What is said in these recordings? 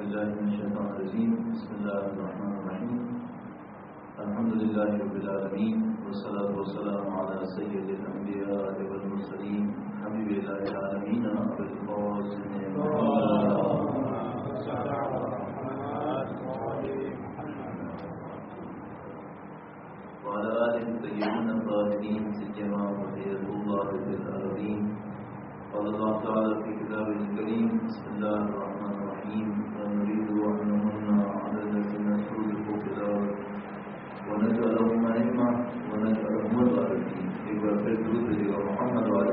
بالله من الشيطان الرجيم. بسم الله الرحمن الرحيم. الحمد لله رب العالمين والصلاة والسلام على سيد الأنبياء والمرسلين حبيب الله العالمين أبي القاسم وعلى آله الطيبين الطاهرين سيما بقية الله في الأرضين. قال الله تعالى في كتابه الكريم: بسم الله الرحمن الرحيم. ونريد أن نمن على الذين استضعفوا في الأرض ونجعلهم أئمة ونجعلهم الوارثين. ایک بار پھر درود بھیجیے گا محمد وعلى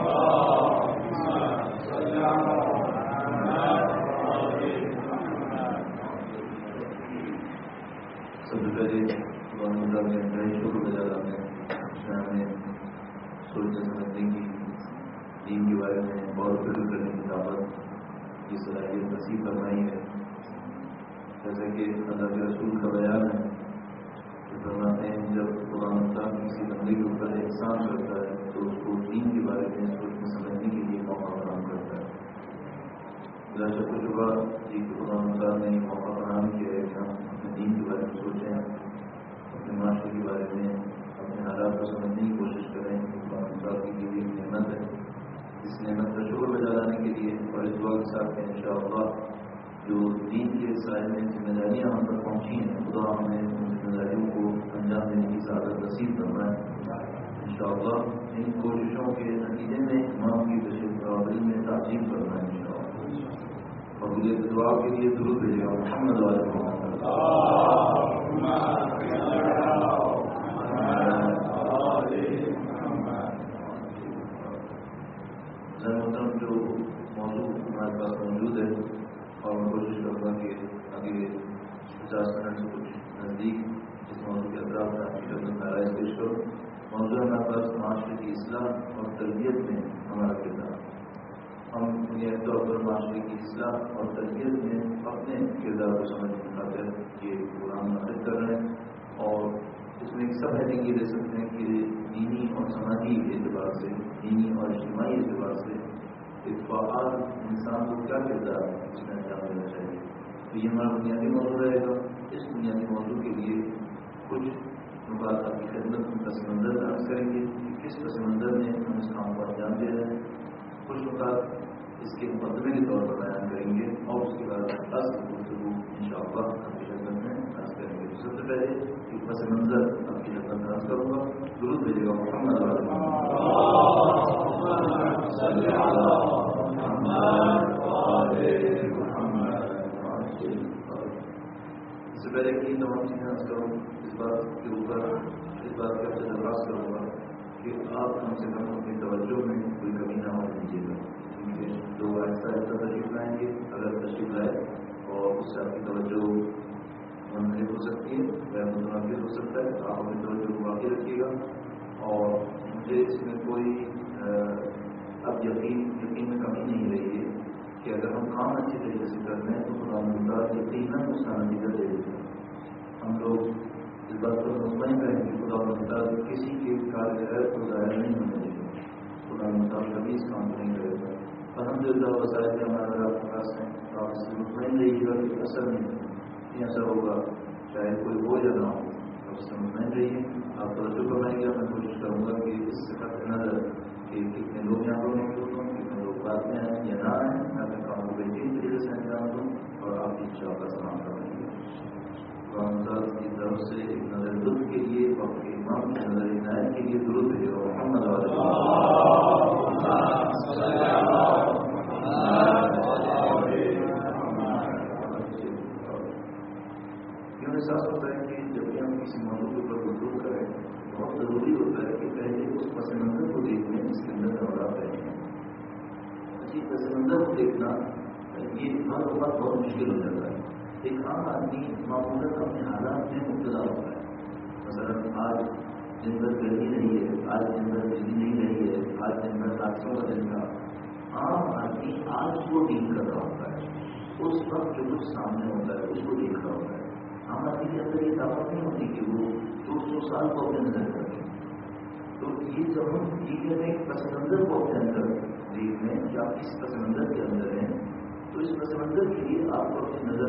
سب سے پہلے میں نئے شروع ہو جاتا ہے ہمیں سوچنے سمجھنے کی دین کے بارے میں غور و فکر کرنے کی طاقت کی صلاحیت نصیب فرمائی ہے. جیسا کہ اللہ کے رسول کا بیان ہے کہ فرماتے ہیں جب قرآن مطلب کسی بندے کے اوپر احسان کرتا ہے تو اس کو دین کے بارے میں سوچنے سمجھنے کے لیے موقع فراہم کرتا ہے. بلا شک و شبہ کہ قرآن مطلب نے موقع فراہم کیا ہے کہ ہم اپنے دین کے بارے میں سوچیں، اپنے معاشرے کے بارے میں اپنے حالات کو سمجھنے کی کوشش کریں. قرآن مطلب کی لیے نعمت ہے، اس نعمت کا شکر بجا لانے کے لیے اور اس دعا کے ساتھ کہ انشاءاللہ جو دین کے سائے میں ذمہ داریاں ہم تک پہنچی ہیں، خدا ہمیں ان ذمہ داریوں کو انجام دینے کی سعادت نصیب کرنا ہے. انشاءاللہ ان کوششوں کے نتیجے میں امام کی تشریف آوری میں تعظیم کرنا ہے انشاءاللہ. اور مجھے دعا کے لیے درود بھیجے گا محمد وعلى محمد. محترم جو موضوع ہمارے پاس موجود ہے اور میں کوشش کروں گا کہ آگے 50 منٹ سے کچھ نزدیک اس موضوع کے اطراف میں آپ کی خدمت میں رائے پیش کروں. موضوع ہمارے پاس معاشرے کی اصلاح اور تربیت میں ہمارا کردار. ہم بنیادی طور پر معاشرے کی اصلاح اور تربیت میں اپنے کردار کو سمجھنے کی خاطر یہ پروگرام منعقد کر رہے ہیں اور اس میں ایک سب ہیڈنگ یہ دے سکتے ہیں کہ دینی اور سماجی اعتبار سے، دینی اور اجتماعی اعتبار سے ایک فعال انسان کو کیا کردار اس میں انجام دینا چاہیے. تو یہ ہمارا بنیادی موضوع رہے گا. اس بنیادی موضوع کے لیے کچھ بات آپ کی خدمت میں پس منظر درج کریں گے کہ کس پس منظر میں ہم اس کام کو انجام دے رہے ہیں. کچھ بات اس کے مقدمے کے طور پر بیان کریں گے اور اس کے بعد اصل گفتگو انشاءاللہ آپ کی خدمت میں درج کریں گے. سب سے پہلے ایک پس منظر آپ کی خدمت درج کروں گا. درود بھیجے گا محمد وعلى اس سے پہلے کی تمام چیزیں درج کروں اس بات کے اوپر اس بات کا درخواست کروں گا کہ آپ کم سے کم اپنی توجہ میں کوئی کمی نہ ہو دیجیے گا، کیونکہ لوگ آہستہ آہستہ تشریف لائیں گے. اگر تشریف لائے اور اس سے آپ کی توجہ منحرف ہو سکتی ہے یا متنفر ہو سکتا ہے، آپ اپنی توجہ کو باقی رکھیے گا. اور مجھے اس میں کوئی اب یقین میں کمی نہیں رہی ہے کہ اگر ہم کام اچھی طریقے سے کر رہے ہیں تو خدا مختار یقیناً اس کا نتیجہ دے دیتے ہیں. ہم لوگ اس بات پر مطمئن رہیں کہ خدا مختار کسی کے کارگر کو ظاہر نہیں ہونے دے گا. خدا مختار کبھی اس کام کو نہیں کرے گا. الحمدللہ وسائل ہمارے آپ کے پاس ہیں، آپ اس سے مطمئن رہیے گا کہ اثر نہیں ایسا ہوگا چاہے کوئی ہو یا نہ ہو. آپ اس سے مطمئن رہیے. آپ توجہ کرائیں گے. میں کوشش کروں گا کہ اس سے قطع نظر کہ کتنے لوگ یہاں پر موجود ہوں، کتنے لوگ بات میں آئیں یا نہ آئیں، میں اپنے کام کو بہترین طریقے سے انجام دوں اور آپ کی انشاءاللہ سلام کریں گے. قرآن کی طرف سے ایک نظر لطف کے لیے اور امام کی نظر عنایت کے لیے درود بھیجے گا محمد وعلى احساس ہوتا ہے کہ جب بھی ہم کسی موضوع کے اوپر گفتگو کریں بہت ضروری ہوتا ہے کہ پہلے اس پس منظر کو دیکھنے جس کے اندر نوراف رہے ہیں. اسی پس منظر کو دیکھنا یہ ہر وقت بہت مشکل ہو جاتا ہے. ایک عام آدمی معمولاً اپنے حالات میں مبتلا ہوتا ہے. مثلاً آج دن بھر گرمی نہیں ہے، آج دن بھر بجلی نہیں رہی ہے، آج دن بھر حادثوں کا دن تھا. عام آدمی آج کو ڈیل کر رہا ہوتا ہے. اس وقت جو کچھ سامنے ہوتا ہے اس کو دیکھ رہا ہوتا ہے. عام آدمی کے اندر یہ طاقت نہیں ہوتی کہ وہ 200 سال کو اپنے نظر کریں. تو یہ جب ہم چیزیں ایک پس منظر کو اپنے اندر دیکھ لیں کہ آپ اس پس منظر کے اندر ہیں تو اس پس منظر کے لیے آپ کو اپنی نظر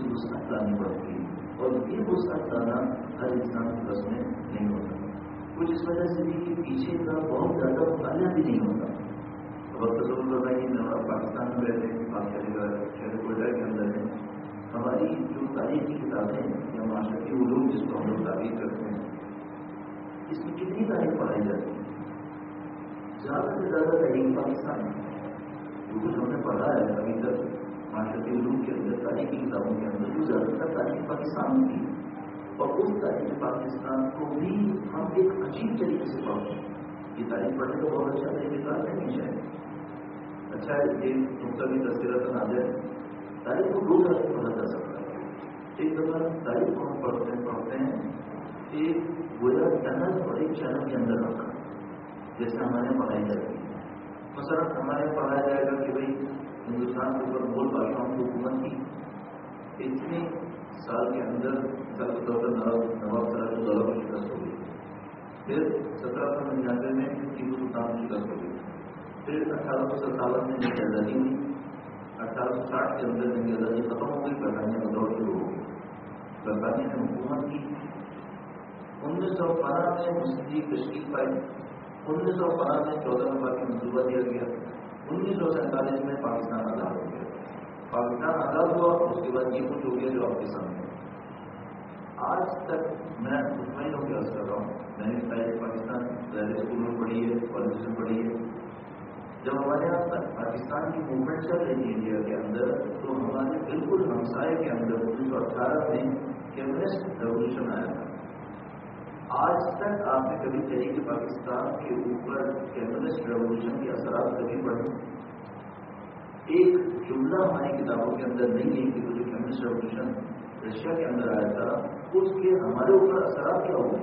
وسعت لانی پڑتی ہے، اور یہ وسعت لانا ہر انسان کے بس میں نہیں ہوتا. کچھ اس وجہ سے بھی کہ پیچھے کا بہت زیادہ مطالعہ بھی نہیں ہوتا. اب تصور کرنا کہ میں پاکستان میں رہتے ہیں، شہر کوئٹہ کے اندر ہے، ہماری جو تاریخی کتابیں یا معاشرتی علوم جس کو ہم لوگ تعریف کرتے ہیں، اس میں کتنی تاریخ پڑھائی جاتی ہے؟ زیادہ سے زیادہ تاریخ پاکستان ہے. جو کچھ ہم نے پڑھا ہے ابھی تک معاشرتی علوم کے اندر تاریخی کتابوں کے اندر، جو زیادہ تر تاریخ پاکستان کی ہے، اور اس تاریخ پاکستان کو بھی ہم ایک عجیب طریقے سے پڑھتے ہیں. یہ تاریخ پڑھنے کا بہت اچھا طریقہ نہیں چاہیے. اچھا ہے یہ نقطہ بھی تذکرہ آ جائے. تاریخ کو دو طرح سے پڑھا جا سکتا ہے. ایک دفعہ تاریخ کو ہم پڑھتے ہیں ایک گویا ٹنل اور ایک چینل کے اندر رکھا، جیسے ہمارے یہاں پڑھائی جاتی ہے. مثلا ہمارے یہاں پڑھایا جائے گا کہ بھائی ہندوستان کے اوپر مغل بادشاہوں کی حکومت کی، اتنے سال کے اندر مثال کے طور پر نواب سراج الدولہ کو شکست ہو گئی، پھر 1799 میں ٹیپو سلطان کو شکست ہو گئی، پھر 1857 میں جنگ آزادی ہوئی، 1860 کے اندر جنگ آزادی ختم ہو گئی، برطانیہ کا دور شروع ہو گیا، برطانیہ نے حکومت کی. 1915 میں مسلم لیگ تشکیل پائی، 1915 میں 14 نومبر کا منصوبہ دیا گیا، 1947 میں پاکستان آزاد ہو گیا. پاکستان آزاد ہوا، اس کے بعد یہ کچھ ہو گیا جو آپ کے سامنے. آج تک میں مطمئن ہو کے عرض کر رہا ہوں، میں نے تاریخ پاکستان ظاہر اسکول میں پڑھی ہے، کالج میں پڑھی ہے. جب ہمارے یہاں پاکستان کی موومنٹ چل رہی تھی انڈیا کے اندر، تو ہمارے بالکل ہمسائے کے اندر 1918 میں کمیونسٹ ریولیوشن آیا تھا. آج تک آپ نے کبھی تحریک پاکستان کے اوپر کمیونسٹ ریولیوشن کے اثرات کبھی پڑھے؟ ایک جملہ ہماری کتابوں کے اندر نہیں ہے کہ وہ جو کمیونسٹ ریولیوشن رشیا کے اندر آیا تھا اس کے ہمارے اوپر اثرات کیا ہوئے.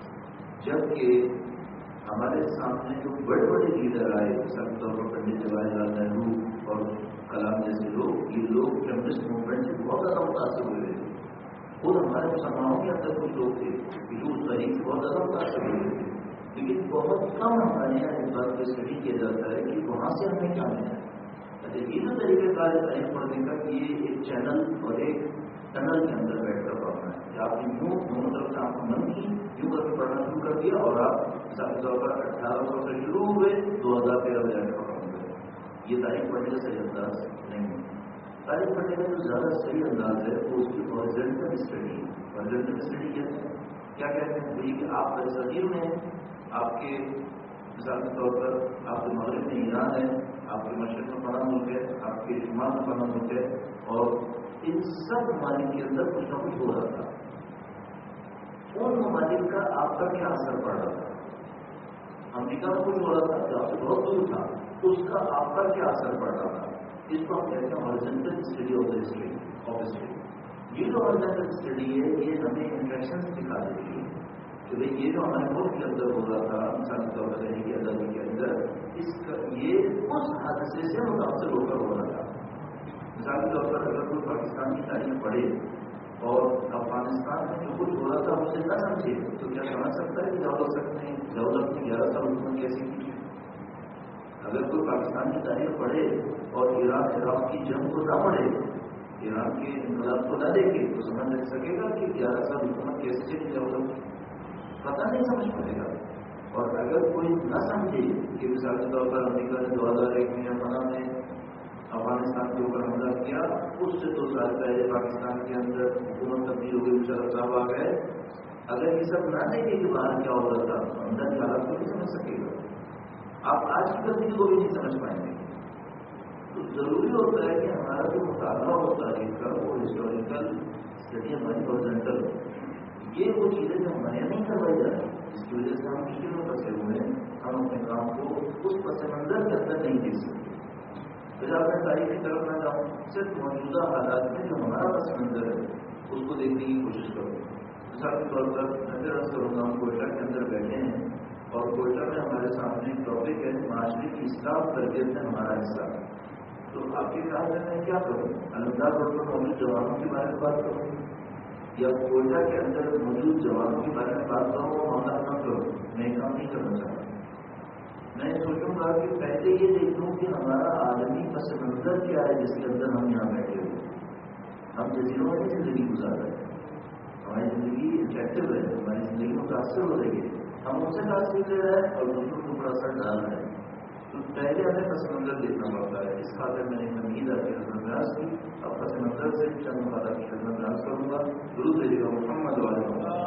جبکہ ہمارے سامنے جو بڑے بڑے لیڈر آئے، مثال کے طور پر پنڈت جواہر لال نہرو اور کلام جیسے لوگ، یہ لوگ کمیونسٹ موومنٹ سے بہت زیادہ متاثر ہوئے تھے. خود ہمارے مسلمانوں کے اندر کچھ لوگ تھے جو اس تاریخ سے بہت زیادہ متاثر ہوئے تھے، لیکن بہت کم ہمارے یہاں اس بات کو اسٹڈی کیا جاتا ہے کہ وہاں سے ہمیں کیا ملا. اچھا یہ جو طریقہ کار ہے تاریخ پڑھنے کا کہ یہ ایک چینل اور ایک ٹنل کے اندر بیٹھ کر پڑھنا ہے کہ آپ نے یوں دونوں طرف سے آپ کو من کی یوں کر کے پڑھنا شروع کر دیا، اور آپ مثال کے طور پر 1800 سے شروع ہوئے 2013 میں جا کے پڑھا گئے. یہ تاریخ پڑھنے کا صحیح انداز نہیں ہے. تاریخ پڑھنے کا جو زیادہ صحیح انداز ہے وہ اس کی ہاریزونٹل اسٹڈی ہے. ہاریزونٹل اسٹڈی کیا کہتے ہیں؟ وہی کہ آپ صغیر میں آپ کے مثال کے طور پر آپ کے مغرب میں ایران ہے، آپ کے مشرق میں فلاں ملک ہے، آپ کے شمال میں فلاں ملک ہے، اور ان سب ممالک کے اندر کچھ نہ کچھ ہو رہا تھا. ان ممالک کا آپ کا کیا اثر پڑ رہا تھا؟ امریکہ میں کچھ ہو رہا تھا جو آپ سے بہت دور تھا، اس کا آپ پر کیا اثر پڑ رہا تھا؟ اس کو ہم کہتے ہیں horizontal study of the history of history. یہ جو ہاریزونٹل اسٹڈی ہے یہ ہمیں انفیکشن دکھا دیتی ہے کہ بھائی یہ جو ہمارے ملک کے اندر ہو رہا تھا مثال کے طور پر تحریک آزادی کے اندر، یہ اس حادثے سے متاثر ہو کر ہو رہا تھا. مثال کے طور پر اگر کوئی پاکستان کی تاریخ پڑھے اور افغانستان میں جو کچھ ہو رہا تھا اسے نہ سمجھے تو کیا سمجھ سکتا ہے کہ ضرورت نے 11 سال حکومت کیسے کی؟ اگر کوئی پاکستان کی تاریخ پڑھے اور ایران عراق کی جنگ کو نہ پڑھے، ایران کے انقلاب کو نہ دیکھے تو سمجھ نہیں سکے گا کہ 11 سال حکومت کیسے چلی ضرورت پتہ نہیں سمجھ پڑے گا. اور اگر کوئی نہ سمجھے کہ مثال کے طور پر امریکہ نے 2001 میں فلاں میں افغانستان کے اوپر حملہ کیا، اس سے 2 سال پہلے پاکستان کے اندر حکومت تبدیل ہو گئی، مشرف صاحب آ گئے، اگر یہ سب نہ دیکھے کہ باہر کیا ہو رہا تھا تو اندر کے حالات کو نہیں سمجھ سکے گا. آپ آج کی تبدیلی کو بھی نہیں سمجھ پائیں گے. تو ضروری ہوتا ہے کہ ہمارا جو مطالعہ ہو تاریخ کا وہ ہسٹوریکل اسٹڈی ہماری ہاریزونٹل ہو. یہ وہ چیزیں جو ہمارے یہاں نہیں کروائی جا رہی، جس کی وجہ سے ہم مشکل میں پھنسے ہوئے ہیں، ہم اپنے کام کو اس پس منظر کے اندر نہیں دیکھ سکتے. پھر آپ میں تاریخ کی طرف نہ جاؤں، صرف موجودہ حالات میں جو ہمارا پس منظر ہے اس کو دیکھنے کی کوشش کروں. مثال کے طور پر میں عرض کروں گا، ہم کوئٹہ کے اندر بیٹھے ہیں اور کوئٹہ میں ہمارے سامنے ایک ٹاپک ہے معاشرے کی اصلاح تربیت میں ہمارا حصہ. تو آپ کے خیال میں کیا کروں؟ الوداع روڈ پر موجود جوانوں کے بارے میں بات کروں یا کوئٹہ کے اندر موجود جوانوں کے بارے میں بات کروں وہ معاملہ نہ کروں؟ میں کام نہیں کرنا چاہتا. میں سوچوں گا کہ پہلے یہ دیکھوں کہ ہمارا عالمی پس منظر کیا ہے جس کے اندر ہم یہاں بیٹھے ہوئے. ہم جزیروں میں زندگی گزار رہے ہیں، ہماری زندگی انفیکٹو ہے، ہماری زندگی متاثر ہو رہی ہے، ہم ان سے تاثیر لے رہے ہیں اور دوسروں کے اوپر اثر ڈال رہے ہیں. تو پہلے ہمیں پس منظر دیکھنا پڑتا ہے. اس خاطر میں نے تنقید کی نظر انداز کی. اب پس منظر سے چند مقادہ کی نظر انداز کروں گا. درود بھیجیے گا محمد والے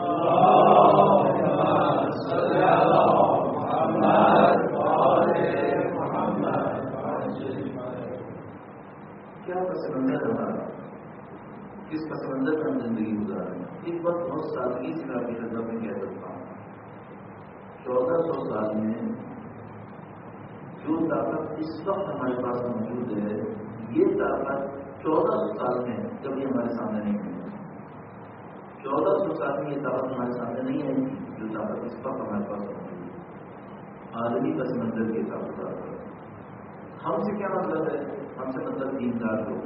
کیا پس منظر ہمارا، کس پس منظر میں ہم زندگی گزار رہے ہیں. ایک وقت بہت سادگی سے آپ کی نظر میں کہہ سکتا ہوں، 1400 سال میں جو طاقت اس وقت ہمارے پاس موجود ہے، یہ طاقت 1400 سال میں کبھی ہمارے سامنے نہیں آئی. 1400 سال میں یہ طاقت ہمارے سامنے نہیں آئی تھی جو طاقت اس وقت ہمارے پاس موجود ہے. عالمی پس منظر کے ساتھ ہم سے کیا مطلب ہے؟ ہم سے مطلب دیندار لوگ،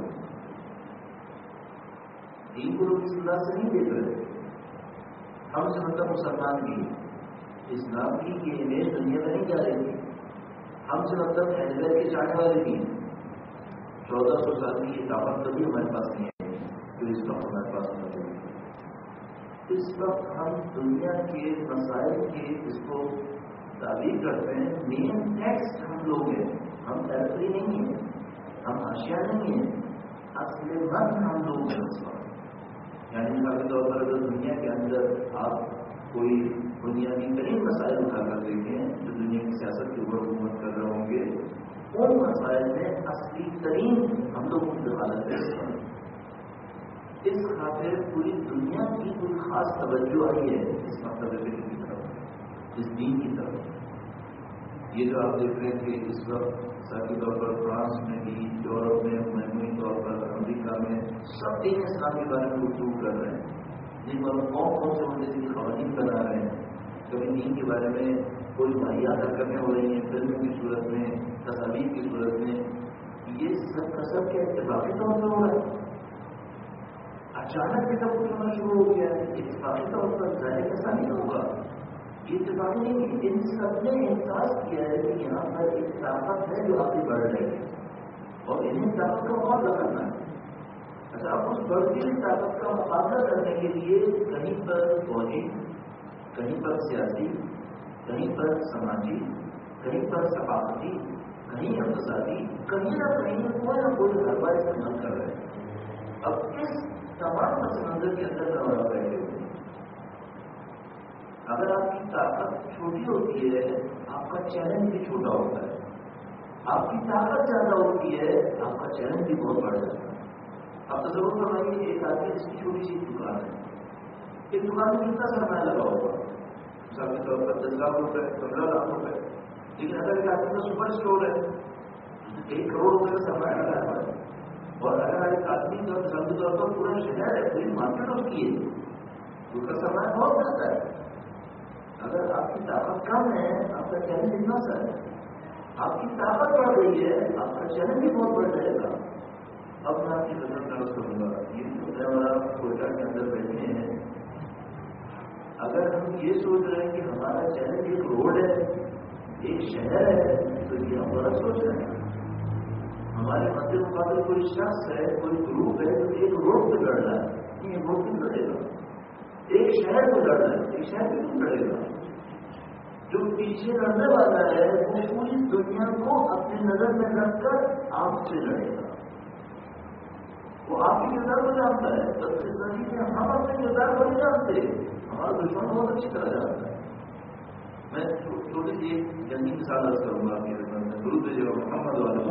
دین کو لوگ اس انداز سے نہیں دیکھ رہے. ہم سے مطلب مسلمان بھی، اسلام کی یہ امیج دنیا میں نہیں جا رہی تھی. ہم سے مطلب اہل بیت کے چاہنے والے بھی ہیں. 1400 سال کی یہ طاقت کبھی ہمارے پاس نہیں آئی جو اس وقت ہمارے پاس موجود ہے. اس وقت ہم دنیا کے مسائل کی اس کو تعبیر کرتے ہیں. مین ٹیکسٹ ہم لوگ ہیں، ہم ترقی نہیں ہیں، ہم اشیاء نہیں ہیں، اصل مند ہم لوگ ہیں اس وقت. یعنی مثال کے طور پر اگر دنیا کے اندر آپ کوئی بنیادی ترین مسائل اٹھا کر دیکھیں جو دنیا کی سیاست کے اوپر حکومت کر رہے ہوں گے، ان مسائل میں اصلی ترین ہم لوگوں کی حالت ہے. اس خاطر پوری دنیا کی کوئی خاص توجہ آئی ہے اس مطلب کی طرف، اس دین کی طرف. یہ جو آپ دیکھ رہے ہیں کہ اس وقت ساتھی طور پر فرانس میں بھی، یورپ میں، مجموعی طور پر امریکہ میں سب دین اسلام کے بارے میں گفتگو کر رہے ہیں. جن پر کون سے ہونے سے قوانین بنا رہے ہیں. کبھی دین کے بارے میں کوئی مہیا حرکتیں ہو رہی ہیں فلموں کی صورت میں، تصاویر کی صورت میں. یہ سب کا سب کے اتفاقی طور پر ہو رہا ہے. اچانک سے سب کچھ ہونا شروع ہو گیا ہے. اتفاقی طور پر ظاہر ایسا نہیں ہوگا، یہ اتفاقی نہیں. ان سب نے احساس کیا ہے کہ یہاں پر ایک طاقت ہے جو آگے بڑھ رہی ہے اور انہیں طاقت کا مقابلہ کرنا ہے. اچھا، اب اس بڑھتی ہوئی طاقت کا مقابلہ کرنے کے لیے کہیں پر فوجی، کہیں پر سیاسی، کہیں پر سماجی، کہیں پر ثقافتی، کہیں اقتصادی، کہیں نہ کہیں کوئی نہ کوئی ضربہ استعمال کر رہے ہیں. اب اس تمام پس منظر کے اندر گھبرا بیٹھے ہوئے. اگر آپ کی طاقت چھوٹی ہوتی ہے آپ کا چیلنج بھی چھوٹا ہوتا ہے. آپ کی طاقت زیادہ ہوتی ہے آپ کا چیلنج بھی بہت بڑھ جاتا ہے. آپ تو ضرور فرمائیے ایک آدمی جس کی چھوٹی سی دکان ہے، ایک دکان میں کتنا سرمایہ لگا ہوگا؟ مثال کے طور پر 10 لاکھ روپے، 15 لاکھ روپے. لیکن اگر ایک آدمی کا سپر اسٹور ہے 1 کروڑ روپے کا سرمایہ لگا ہوا ہے. اور اگر ایک آدمی کا مثال کے طور پر پورا شہر ہے، پوری مارکیٹ اس کی ہے، تو اس کا سرمایہ بہت زیادہ ہے. اگر آپ کی طاقت کم ہے آپ کا چیلنج اتنا سا ہے. آپ کی طاقت بڑھ رہی ہے آپ کا چیلنج بھی بہت بڑھ جائے گا. اب میں آپ کی نظر درست کروں گا. یہ ہمارا کوئٹہ کے اندر بیٹھے ہیں. اگر ہم یہ سوچ رہے ہیں کہ ہمارا چیلنج ایک روڈ ہے، ایک شہر ہے، تو یہ ہم غلط سوچ رہے ہیں. ہمارے مد مقابل کوئی شخص ہے، کوئی گروپ ہے جو ایک روڈ پہ لڑ رہا ہے. یہ روڈ کیوں لڑے گا؟ ایک شہر پہ لڑ رہا ہے، ایک شہر پہ کیوں لڑے گا؟ جو پیچھے لڑنے والا ہے وہ پوری دنیا کو اپنی نظر میں رکھ کر آپ سے لڑے گا. وہ آپ کے کردار کو جانتا ہے. بس اس طریقے سے ہم اپنے کردار کو نہیں جانتے. ہمارا دشمن بہت اچھی طرح جانتا ہے. میں چھوٹی سی ایک جنگی مثال عرض کروں گا آپ کی خدمت میں. درود بھیجیے گا محمد والے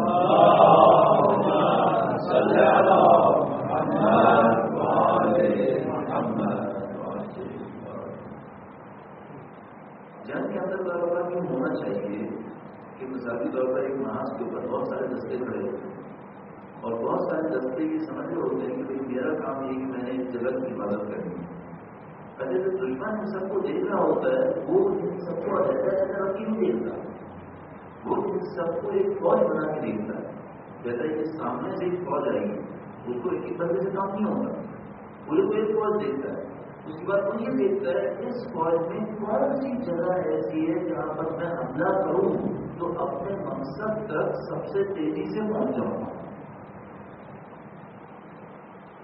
جنگ کے اندر برابر یہ ہونا چاہیے کہ مثالی طور پر ایک محاذ کے اوپر بہت سارے دستے کھڑے ہوتے ہیں اور بہت سارے دستے یہ سمجھ رہے ہوتے ہیں کہ میرا کام یہ کہ میں نے اس جگہ کی حفاظت کرنی ہے. پہلے جو دشمن ان سب کو دیکھ رہا ہوتا ہے وہ ان سب کو علیحدہ ترقی نہیں دیکھتا. وہ ان سب کو ایک فوج بنا کے دیکھتا ہے. جیسا کہ سامنے سے ایک فوج آئی اس کو ایک بندے سے کام نہیں ہوتا. پورے کو ایک فوج دیکھتا ہے. اس کے بعد وہ یہ دیکھتا ہے اس فوج میں کون سی جگہ ایسی ہے جہاں پر میں حملہ کروں تو اپنے مقصد تک سب سے تیزی سے پہنچ جاؤں گا.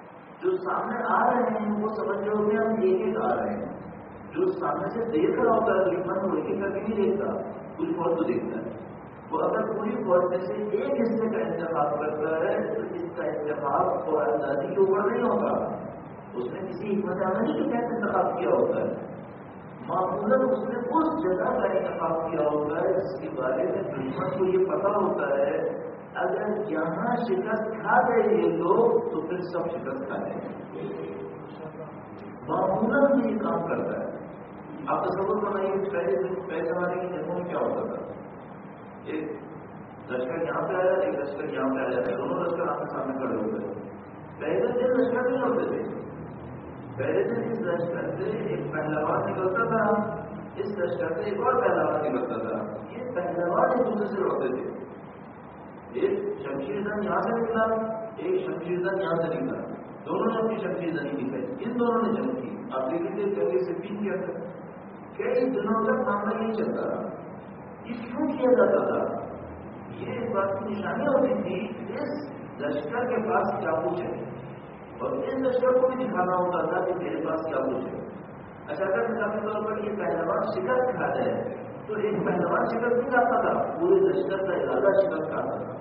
جو سامنے آ رہے ہیں وہ سمجھ رہے ہوتے ہیں ہم ایک ایک آ رہے ہیں. جو سامنے سے دیکھ رہا ہوتا ہے دشمن وہ ایک ایک کر کے نہیں دیکھتا, کچھ فوج تو دیکھتا ہے. وہ اگر پوری فوج میں سے ایک حصے کا انتخاب کرتا ہے تو اس کا انتخاب فوج دادی کے اوپر نہیں ہوتا, اس نے کسی حکمت عملی کے تحت انتخاب کیا ہوتا ہے. معمولاً اس نے اس جگہ کا انتخاب کیا ہوتا ہے جس کے بارے میں دشمن کو یہ پتا ہوتا ہے اگر یہاں شکست کھا گئے یہ لوگ تو پھر سب شکست کھا جائیں گے. معمولاً یہ کام کرتا ہے. آپ تصور بنائیے پہلے زمانے کی جنگوں میں کیا ہوتا تھا, ایک لشکر یہاں پہ آیا ایک لشکر یہاں پہ آ جاتا ہے, دونوں لشکر آپ کے سامنے کھڑے ہوتے ہیں. پہلے دن لشکر نہیں ہوتے تھے, پہلے دن اس لشکر سے ایک پہلوان نکلتا تھا, اس لشکر سے ایک اور پہلوان نکلتا تھا. یہ پہلوان ایک دوسرے سے لڑتے تھے. ایک شمشیر زن یہاں سے نکلا, ایک شمشیر زن یہاں سے نکلا, دونوں نے اپنی شمشیر زنی دکھائی, ان دونوں نے جنگ کی. آپ دیکھیے جگہ سے پیچھ کیا تھا, کئی دنوں تک معاملہ نہیں چلتا رہا. یہ کیوں کیا جاتا تھا؟ یہ اس بات کی نشانی ہوتی تھی اس لشکر کے پاس کیا کچھ ہے, اور اس لشکر کو بھی دکھانا ہوتا تھا کہ میرے پاس کیا کچھ ہے. اچھا اگر مثال کے طور پر یہ پہلوان شکست کھا جائے تو ایک پہلوان شکست نہیں کھاتا تھا, پورے لشکر کا ارادہ شکست کھاتا تھا.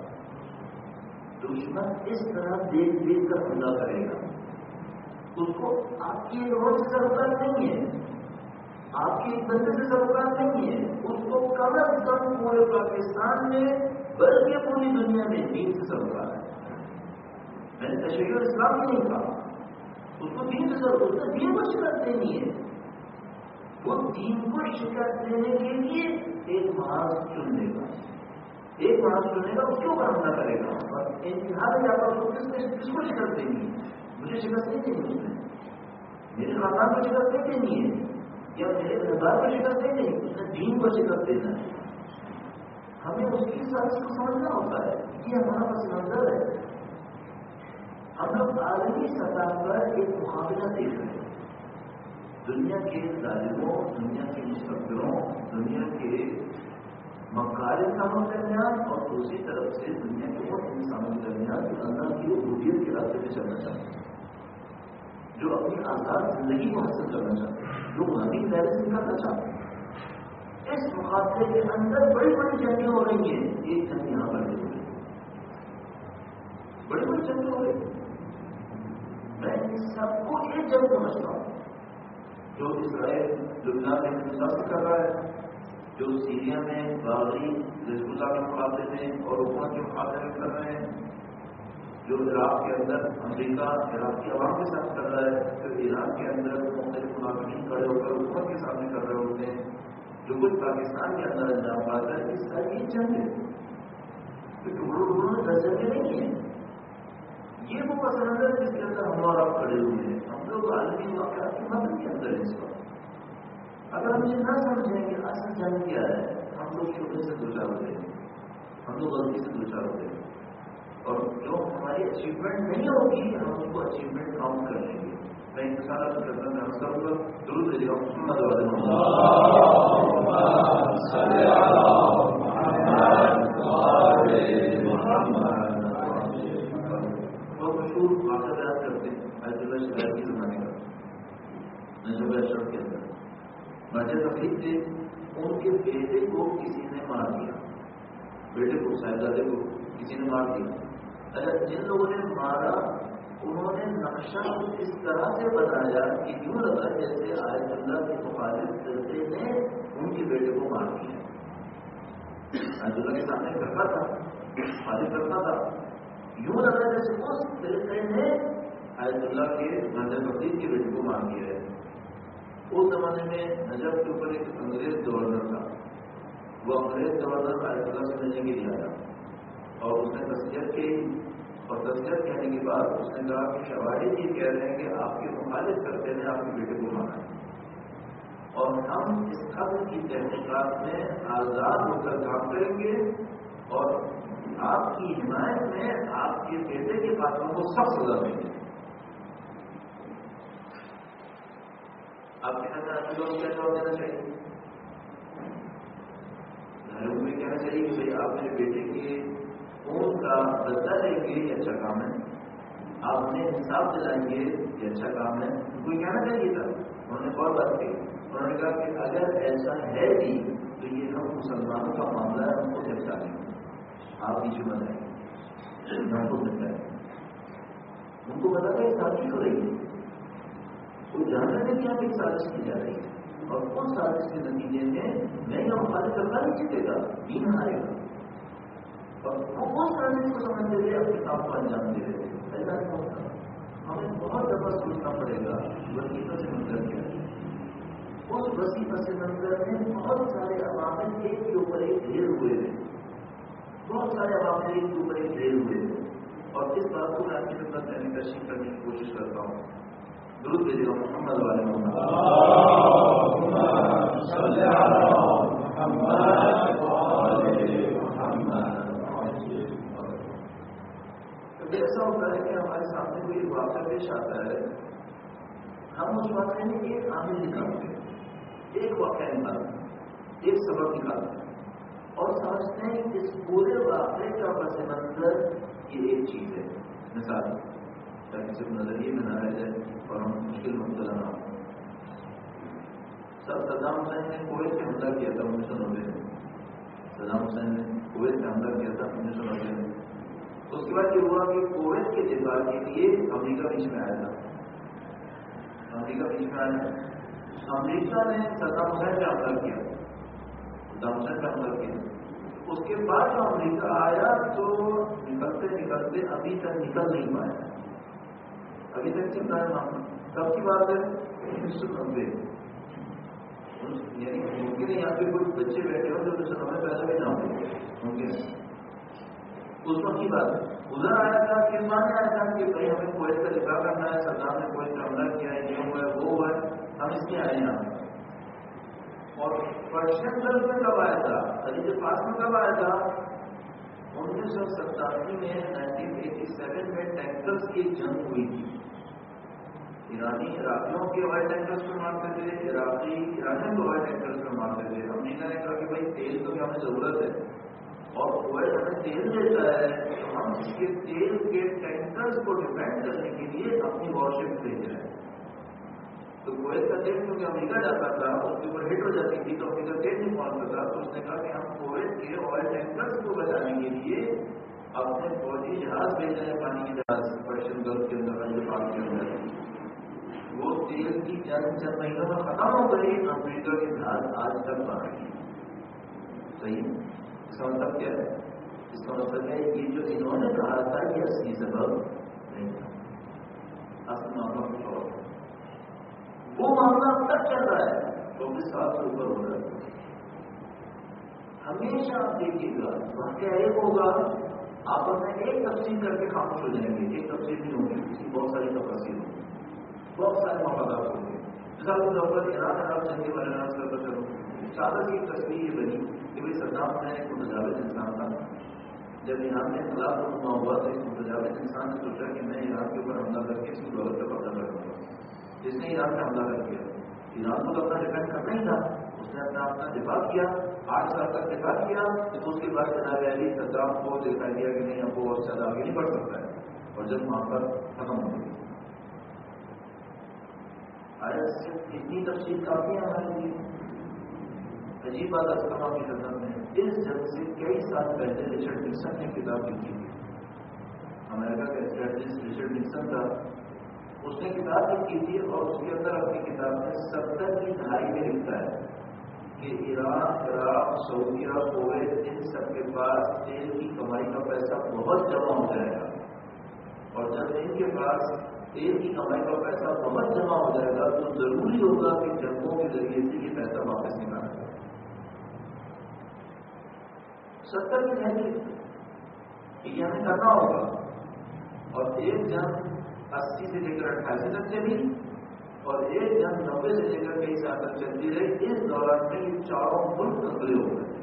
دشمن اس طرح دیکھ دیکھ کر حملہ کرے گا. اس کو آپ کی ایک روز سے ضرورت نہیں ہے, آپ کی ایک بندے سے ضرورت نہیں ہے, اس کو کم از کم پورے پاکستان میں بلکہ پوری دنیا میں دین سے ضرورت ہے. میں نے تشریح اسلام میں نہیں کہا, اس کو دین سے ضرورت ہے. دین کو شکست دینی ہے, وہ دین کو شکست دینے کے لیے ایک محاذ چن لے گا, ایک محاذ چنے گا, اس کے اوپر حملہ کرے گا. اور انتہا میں جاتا کس کو شکست دینی ہے؟ مجھے شکست نہیں دینی, اس نے میرے خاندان کو شکست نہیں دینی ہے, یا میرے کردار کو شکست نہیں دینی, اس نے دین کو شکست دینا ہے. ہمیں اس کی سازش کو سمجھنا ہوتا ہے. یہ ہمارا پس منظر ہے. ہم لوگ عالمی سطح پر ایک مقابلہ دیکھ رہے ہیں, دنیا کے ظالموں, دنیا کے مستقبروں, دنیا کے مکار انسانوں کے درمیان, اور دوسری طرف سے دنیا کے وہ انسانوں کے درمیان جو اللہ کی عبودیت کے راستے پہ چلنا چاہتے ہیں, جو اپنی آزاد زندگی کو حاصل کرنا چاہتے ہیں, جو غلامی دائرے سے نکالنا چاہتے ہیں. اس مقابلے کے اندر بڑی بڑی جنگیں ہو رہی ہیں. ایک جنگ یہاں پر ہو رہی ہے, بڑی بڑی جنگیں ہو رہی ہیں. میں اس سب کو ایک جنگ سمجھتا ہوں, جو اسرائیل لبنان میں مسافر کر رہا ہے, جو سیریا میں باغی حزب اللہ کے مقابلے میں اور حکومت کے مقابلے میں کر رہے ہیں, جو عراق کے اندر امریکہ عراق کی عوام کے ساتھ کر رہا ہے, جو ایران کے اندر مختلف مقابلین کھڑے ہو کر حکومت کے سامنے کر رہے ہوتے ہیں, جو کچھ پاکستان کے اندر انجام پاتا ہے, اس ساری یہ جنگ ہے. ٹکڑوں ٹکڑوں میں 10 جنگیں نہیں ہیں. یہ وہ پس منظر ہے جس کے اندر ہم اور آپ کھڑے ہوئے ہیں. ہم لوگ عالمی واقعات کی مدد کے اندر ہیں اس وقت. اگر ہم یہ نہ سمجھیں کہ اصل جنگ کیا ہے, ہم لوگ شبے سے دوچار ہوتے ہیں, ہم لوگ غلطی سے دوچار ہوتے ہیں, اور جو ہماری اچیومنٹ نہیں ہوگی ہم اس کو اچیومنٹ کاؤنٹ کر لیں گے. میں انتظار کرتا ہوں, میں سب کو ضرور دے گا. بہت مشہور واقعہ بیان کرتے ہیں آیت اللہ شہر کے زمانے کا. نجب اشرف کے اندر راجہ تقریب تھے, ان کے بیٹے کو کسی نے مار دیا, بیٹے کو صاحبزادے کو کسی نے مار دیا. اگر جن لوگوں نے مارا انہوں نے نقشہ اس طرح سے بنایا کہ یوں لگا جیسے آیت اللہ کے مخالف فرقے نے ان کے بیٹے کو مار دیا. آیت اللہ کے سامنے کرتا تھا, خالف کرتا تھا, یوں لگا جیسے اس فرقے نے آیت اللہ کے راجہ تقریب کے بیٹے کو مار دیا ہے. اس زمانے میں نجف کے اوپر ایک انگریز گورنر تھا. وہ انگریز گورنر آیت اللہ سے ملنے کے لیے آیا اور اس نے تصدیق کی, اور تصدیق کہنے کے بعد اس نے کہا کہ شواہد یہ کہہ رہے ہیں کہ آپ کے مخالف کرتے نے آپ کے بیٹے کو مارا ہے, اور ہم اس قتل کی تحقیقات میں آزاد ہو کر کام کریں گے, اور آپ کی حمایت میں آپ کے بیٹے کے قاتلوں کو سخت سزا دیں گے. آپ کے خیال میں کیا جواب دینا چاہیے؟ گھروں میں کہنا چاہیے کہ بھائی آپ میرے بیٹے کے خون کا بدلہ لیں گے, یہ اچھا کام ہے. آپ نے انصاف دلائیں گے کہ اچھا کام ہے، کوئی کہنا چاہیے تھا. انہوں نے اور بات کی، انہوں نے کہا کہ اگر ایسا ہے بھی تو یہ ہم مسلمانوں کا معاملہ ہے، ہم کو نپٹا لیں گے، آپ پیچھے بتائیں ہم کو نپٹائیں. ان کو پتا تھا یہ سازش ہو رہی ہے، وہ جانتے تھے کہ آپ ایک سازش کی جا رہی ہے، اور اس سازش کے نتیجے میں نہیں ہم ہمارے سرکار نہیں جیتے گا، دین ہارے گا. اور وہ اس سازش کو سمجھتے تھے، اپنے کام کو انجام دے رہے تھے. ایسا نہیں ہوتا، ہمیں بہت دفعہ سوچنا پڑے گا وسیع پس منظر کیا ہے. اس وسیع پس منظر میں بہت سارے عوامل ایک کے اوپر ایک ڈھیر ہوئے ہیں، بہت سارے عوامل ایک کے اوپر ایک ڈھیر ہوئے ہیں. اور اس بات کو میں آپ کی خدمت میں تشریح کرنے کی کوشش کرتا ہوں. درود بھیجے گا محمد والے محمد. ایسا ہوتا ہے کہ ہمارے سامنے کوئی واقعہ پیش آتا ہے، ہم اس واقعے میں ایک عامل نکالتے ہیں، ایک واقعہ نکالتے، ایک سبب نکالتے ہیں، اور سمجھتے ہیں کہ اس پورے واقعے کا پس منظر یہ ایک چیز ہے. مثال تاکہ صرف نظریے میں نہ رہ جائے اور ہم مشکل مبتلا نہ ہوں. صدام حسین نے کویت پہ حملہ کیا تھا 1990 میں. صدام حسین نے کویت پہ حملہ کیا تھا 1990 میں. اس کے بعد یہ ہوا کہ کویت کے دفاع کے لیے امریکہ بیچ میں آیا تھا. امریکہ بیچ میں آیا، امریکہ نے صدام حسین پہ حملہ کیا، صدام حسین پہ حملہ کیا. اس کے بعد جو امریکہ آیا تو نکلتے نکلتے ابھی تک نکل نہیں پایا، ابھی تک چل رہا ہے معاملہ. کب کی بات ہے؟ 1990. یعنی ممکن ہے یہاں پہ کوئی بچے بیٹھے ہو جو 1990 پیدا بھی نہ ہو، ممکن ہے. اس وقت کی بات ہے. ادھر آیا تھا کہ مانے آیا تھا کہ بھائی ہمیں کویت کا دفاع کرنا ہے، صدام نے کویت کا حملہ کیا ہے، یہ ہوا ہے وہ ہوا ہے، ہم اس میں آئے یہاں. اور پرشین گلف میں کب آیا تھا؟ خلیج فارس میں کب آیا تھا؟ 1987 میں 1987 میں ٹینکرز کی ایک جنگ ہوئی تھی. ایرانی عراقیوں کے ہوائی ٹینکرز پہ مارتے تھے، عراقی ایرانیوں کے ہوائی ٹینکرز پہ مارتے تھے. امریکہ نے کہا کہ بھائی تیل تو ہمیں ضرورت ہے اور کویت ہمیں تیل دیتا ہے، تو ہم اس کے تیل کے ٹینکرز کو ڈیفینڈ کرنے کے لیے اپنی وارشپ بھیج رہے ہیں. تو کویت کا تیل کیونکہ امریکہ جاتا تھا اس کے اوپر ہٹ ہو جاتی تھی تو امریکہ تیل نہیں پہنچتا تھا. تو اس نے کہا کہ ہم کویت کے آئل ٹینکرز کو بچانے کے لیے اپنے فوجی جہاز بھیج رہے ہیں، پانی کے جہاز پرشین گلف کے اندر جو پانی کے اندر. وہ تیل کی جنگ چند مہینوں میں ختم ہو گئی، امریکہ کے جہاز آج تک باہر کی. صحیح. اس کا مطلب کیا ہے؟ اس کا مطلب ہے یہ جو انہوں نے کہا تھا یہ اصلی سبب نہیں تھا، اصل معاملہ کچھ اور تھا. وہ معاملہ اب تک چل رہا ہے، 24 سال سے اوپر ہو رہا ہے. ہمیشہ آپ دیکھیے گا واقعہ ایک ہوگا، آپ اپنے ایک تفصیل کر کے خاموش ہو جائیں گے، ایک تفصیل نہیں ہوگی، اس کی بہت ساری تفصیل ہوگی، بہت سارے مفادات ہوں گے. مثال کے طور پر ایران عراق جنگ کے بارے میں عرض کرتا چلوں. سادہ سی تصویر یہ بنی کہ بھائی صدام حسین ایک متجاوز انسان تھا. جب ایران میں انقلاب رونما ہوا تو ایک متجاوز انسان نے سوچا کہ میں ایران کے اوپر حملہ کر کے اس کی دولت پہ قبضہ کروں گا. جس نے ایران پہ حملہ کر دیا، ایران کو اپنا ڈیفینڈ کرنا ہی تھا، اس نے اپنا دفاع کیا، 8 سال تک دفاع کیا. تو اس کے بعد جناب علی صدام کو دیکھا گیا کہ نہیں اب وہ اور زیادہ آگے نہیں بڑھ سکتا ہے، اور جب وہاں پر ختم ہو گئی. آیا صرف اتنی تفصیل کافی ہے ہمارے لیے؟ عجیب بات اسلامہ کی خدمت میں اس جنگ سے کئی سال پہلے رچرڈ نکسن نے کتاب لکھی تھی. امریکہ کا اسٹریٹجسٹ رچرڈ نکسن تھا، اس نے کتاب لکھی تھی اور اس کے اندر اپنی کتاب میں 70 کی دہائی میں لکھتا ہے کہ ایران، عراق، سعودیہ، کویت ان سب کے پاس تیل کی کمائی کا پیسہ بہت جمع ہو جائے گا، اور جب ان کے پاس تیل کی کمائی کا پیسہ بہت جمع ہو جائے گا تو ضروری ہوگا کہ جنگوں کے ذریعے سے یہ پیسہ واپس نکالا جائے. 70 کی دہائی یہ ہمیں کرنا ہوگا. اور ایک جنگ 80 سے لے کر 88 تک چلی اور ایک جنگ 90 سے لے کر کئی سال تک چلتی رہی. اس دوران میں یہ چاروں ملک اگلے ہو گئے.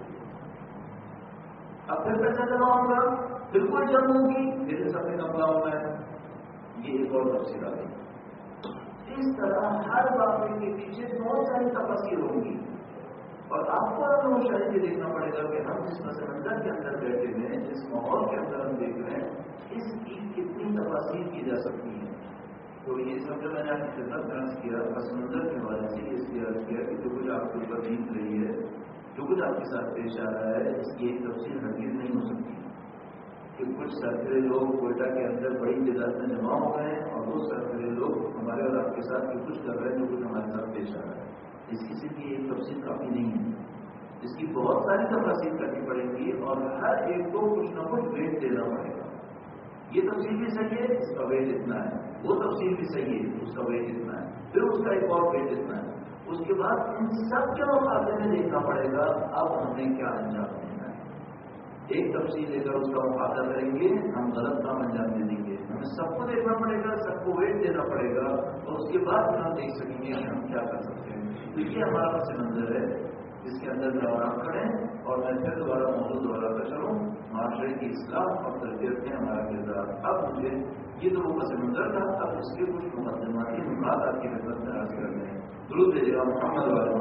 اب پھر پیسہ جمع ہوگا، پھر کوئی جنگ ہوگی، پھر سب نے کملا ہونا ہے. یہ ایک اور تفصیل آ گئی. اس طرح ہر واقعے کے پیچھے بہت ساری تفصیل ہوگی، اور آپ کو اپنے مشاہدے یہ دیکھنا پڑے گا کہ ہم جس پس منظر کے اندر بیٹھے ہیں، جس ماحول کے اندر ہم دیکھ رہے ہیں، اس کی کتنی تفصیل تفاصیل کی جا سکتی ہیں. تو یہ سب جو میں نے آپ کی خدمت میں عرض کیا پس منظر کے حوالے سے اس لیے عرض کیا کہ جو کچھ آپ کے اوپر بیت رہی ہے، جو کچھ آپ کے ساتھ پیش آ رہا ہے، اس کی ایک تفصیل ہرگز نہیں ہو سکتی کہ کچھ سرکرے لوگ کوئٹہ کے اندر بڑی تعداد میں جمع ہو گئے ہیں اور وہ سرکرے لوگ ہمارے اور آپ کے ساتھ جو کچھ کر رہے ہیں، جو کچھ ہمارے ساتھ پیش آ رہا ہے، اس کی صرف یہ ایک تفصیل کافی نہیں ہے. اس کی بہت ساری تفاصیل کرنی پڑے گی اور ہر ایک کو کچھ نہ کچھ ویٹ دینا پڑے گا. یہ تفصیل بھی صحیح ہے، اس کا ویٹ اتنا ہے، وہ تفصیل بھی صحیح ہے، اس کا ویٹ اتنا ہے، پھر اس کا ایک اور ویٹ اتنا ہے. اس کے بعد ان سب کے مقابلے میں دیکھنا پڑے گا اب ہمیں کیا انجام دینا ہے. ایک تفصیل لے کر اس کا مقابلہ کریں گے، ہم غلط کام انجام دے دیں گے. ہمیں سب کو دیکھنا پڑے گا، سب کو ویٹ دینا پڑے گا اور اس کے بعد ہم دیکھ سکیں گے کہ ہم کیا کر سکتے ہیں. تو یہ ہمارا پس منظر ہے جس کے اندر میں آرام کریں اور میں پھر دوبارہ موضوع دوبارہ کر چلوں. معاشرے کی اصلاح اور تربیت میں ہمارا کردار. اب مجھے یہ تو وہ پس منظر تھا، اب اس کے کچھ مقدماتی نکات آپ کی خدمت میں عرض کرتے ہیں. درود بھیجیے گا محمد والے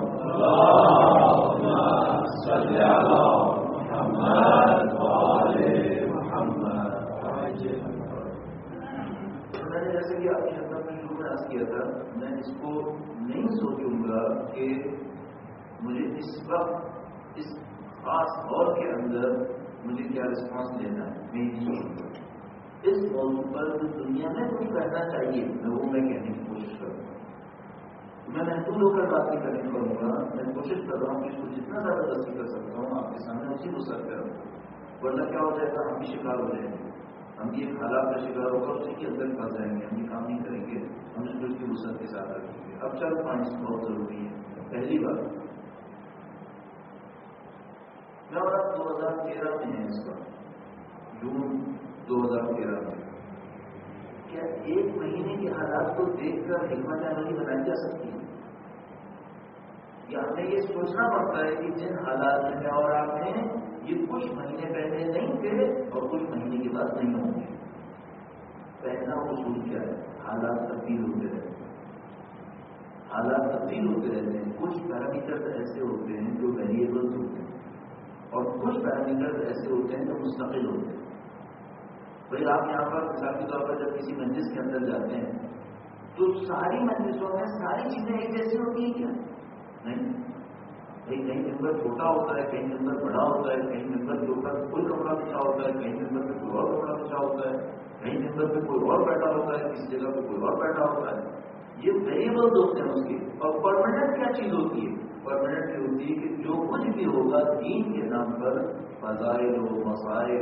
میں نے جیسے کہ آپ کی خدمت میں شروع میں عرض کیا تھا، میں اس کو نہیں سوچوں گا کہ مجھے اس وقت اس خاص دور کے اندر مجھے کیا رسپانس لینا ہے. میں یہ سوچوں گا اس موضوع پر جو دنیا میں کچھ کہنا چاہیے میں کہنے کی کوشش کروں گا. میں محدود ہو کر بات نہیں کرنے کروں گا. میں کوشش کر رہا ہوں کہ اس کو جتنا زیادہ دستی کر سکتا ہوں آپ کے سامنے اسی کو سر کروں. ورنہ کیا ہو جائے گا، ہم بھی شکار ہو جائیں گے، ہم بھی ایک حالات کا شکار ہو کر اسی کے اندر پھنس جائیں گے. ہم بھی کام نہیں کریں گے، ہم اس کو اس کی وسعت کے ساتھ رکھیں گے. اب 4 پوائنٹس بہت ضروری ہے. پہلی بات، میں اور 2013 میں ہے اس وقت، جون 2013 میں. کیا ایک مہینے کے حالات کو دیکھ کر حکمت عملی بنائی جا سکتی ہے؟ یا ہمیں یہ سوچنا پڑتا ہے کہ جن حالات میں اور آپ ہیں یہ کچھ مہینے پہلے نہیں تھے اور کچھ مہینے کے بعد نہیں ہوں گے. پہلا اصول کیا ہے؟ حالات تبدیل ہوتے رہتے ہیں. حالات تبدیل ہوتے رہتے ہیں. کچھ پیرامیٹر ایسے ہوتے ہیں جو ویریبلس ہوتے ہیں اور کچھ پیرامیٹر ایسے ہوتے ہیں جو مستقل ہوتے ہیں. بھائی آپ یہاں پر مثال کے طور پر جب کسی مجلس کے اندر جاتے ہیں تو ساری مجلسوں میں ساری چیزیں ایک جیسی ہوتی ہیں کیا؟ نہیں. بھائی کہیں ممبر چھوٹا ہوتا ہے، کہیں ممبر بڑا ہوتا ہے، کہیں ممبر کے اوپر کوئی کپڑا بچھا ہوتا ہے، کہیں ممبر پہ کوئی اور کپڑا بچھا ہوتا ہے، کہیں ممبر پہ کوئی اور بیٹھا ہوتا ہے، کسی جگہ پہ کوئی اور بیٹھا ہوتا ہے. یہ ویریبلز ہوتے ہیں اس کے. اور پرماننٹ کیا چیز ہوتی ہے؟ پرماننٹ یہ ہوتی ہے کہ جو کچھ بھی ہوگا دین کے نام پر فضائل و مسائل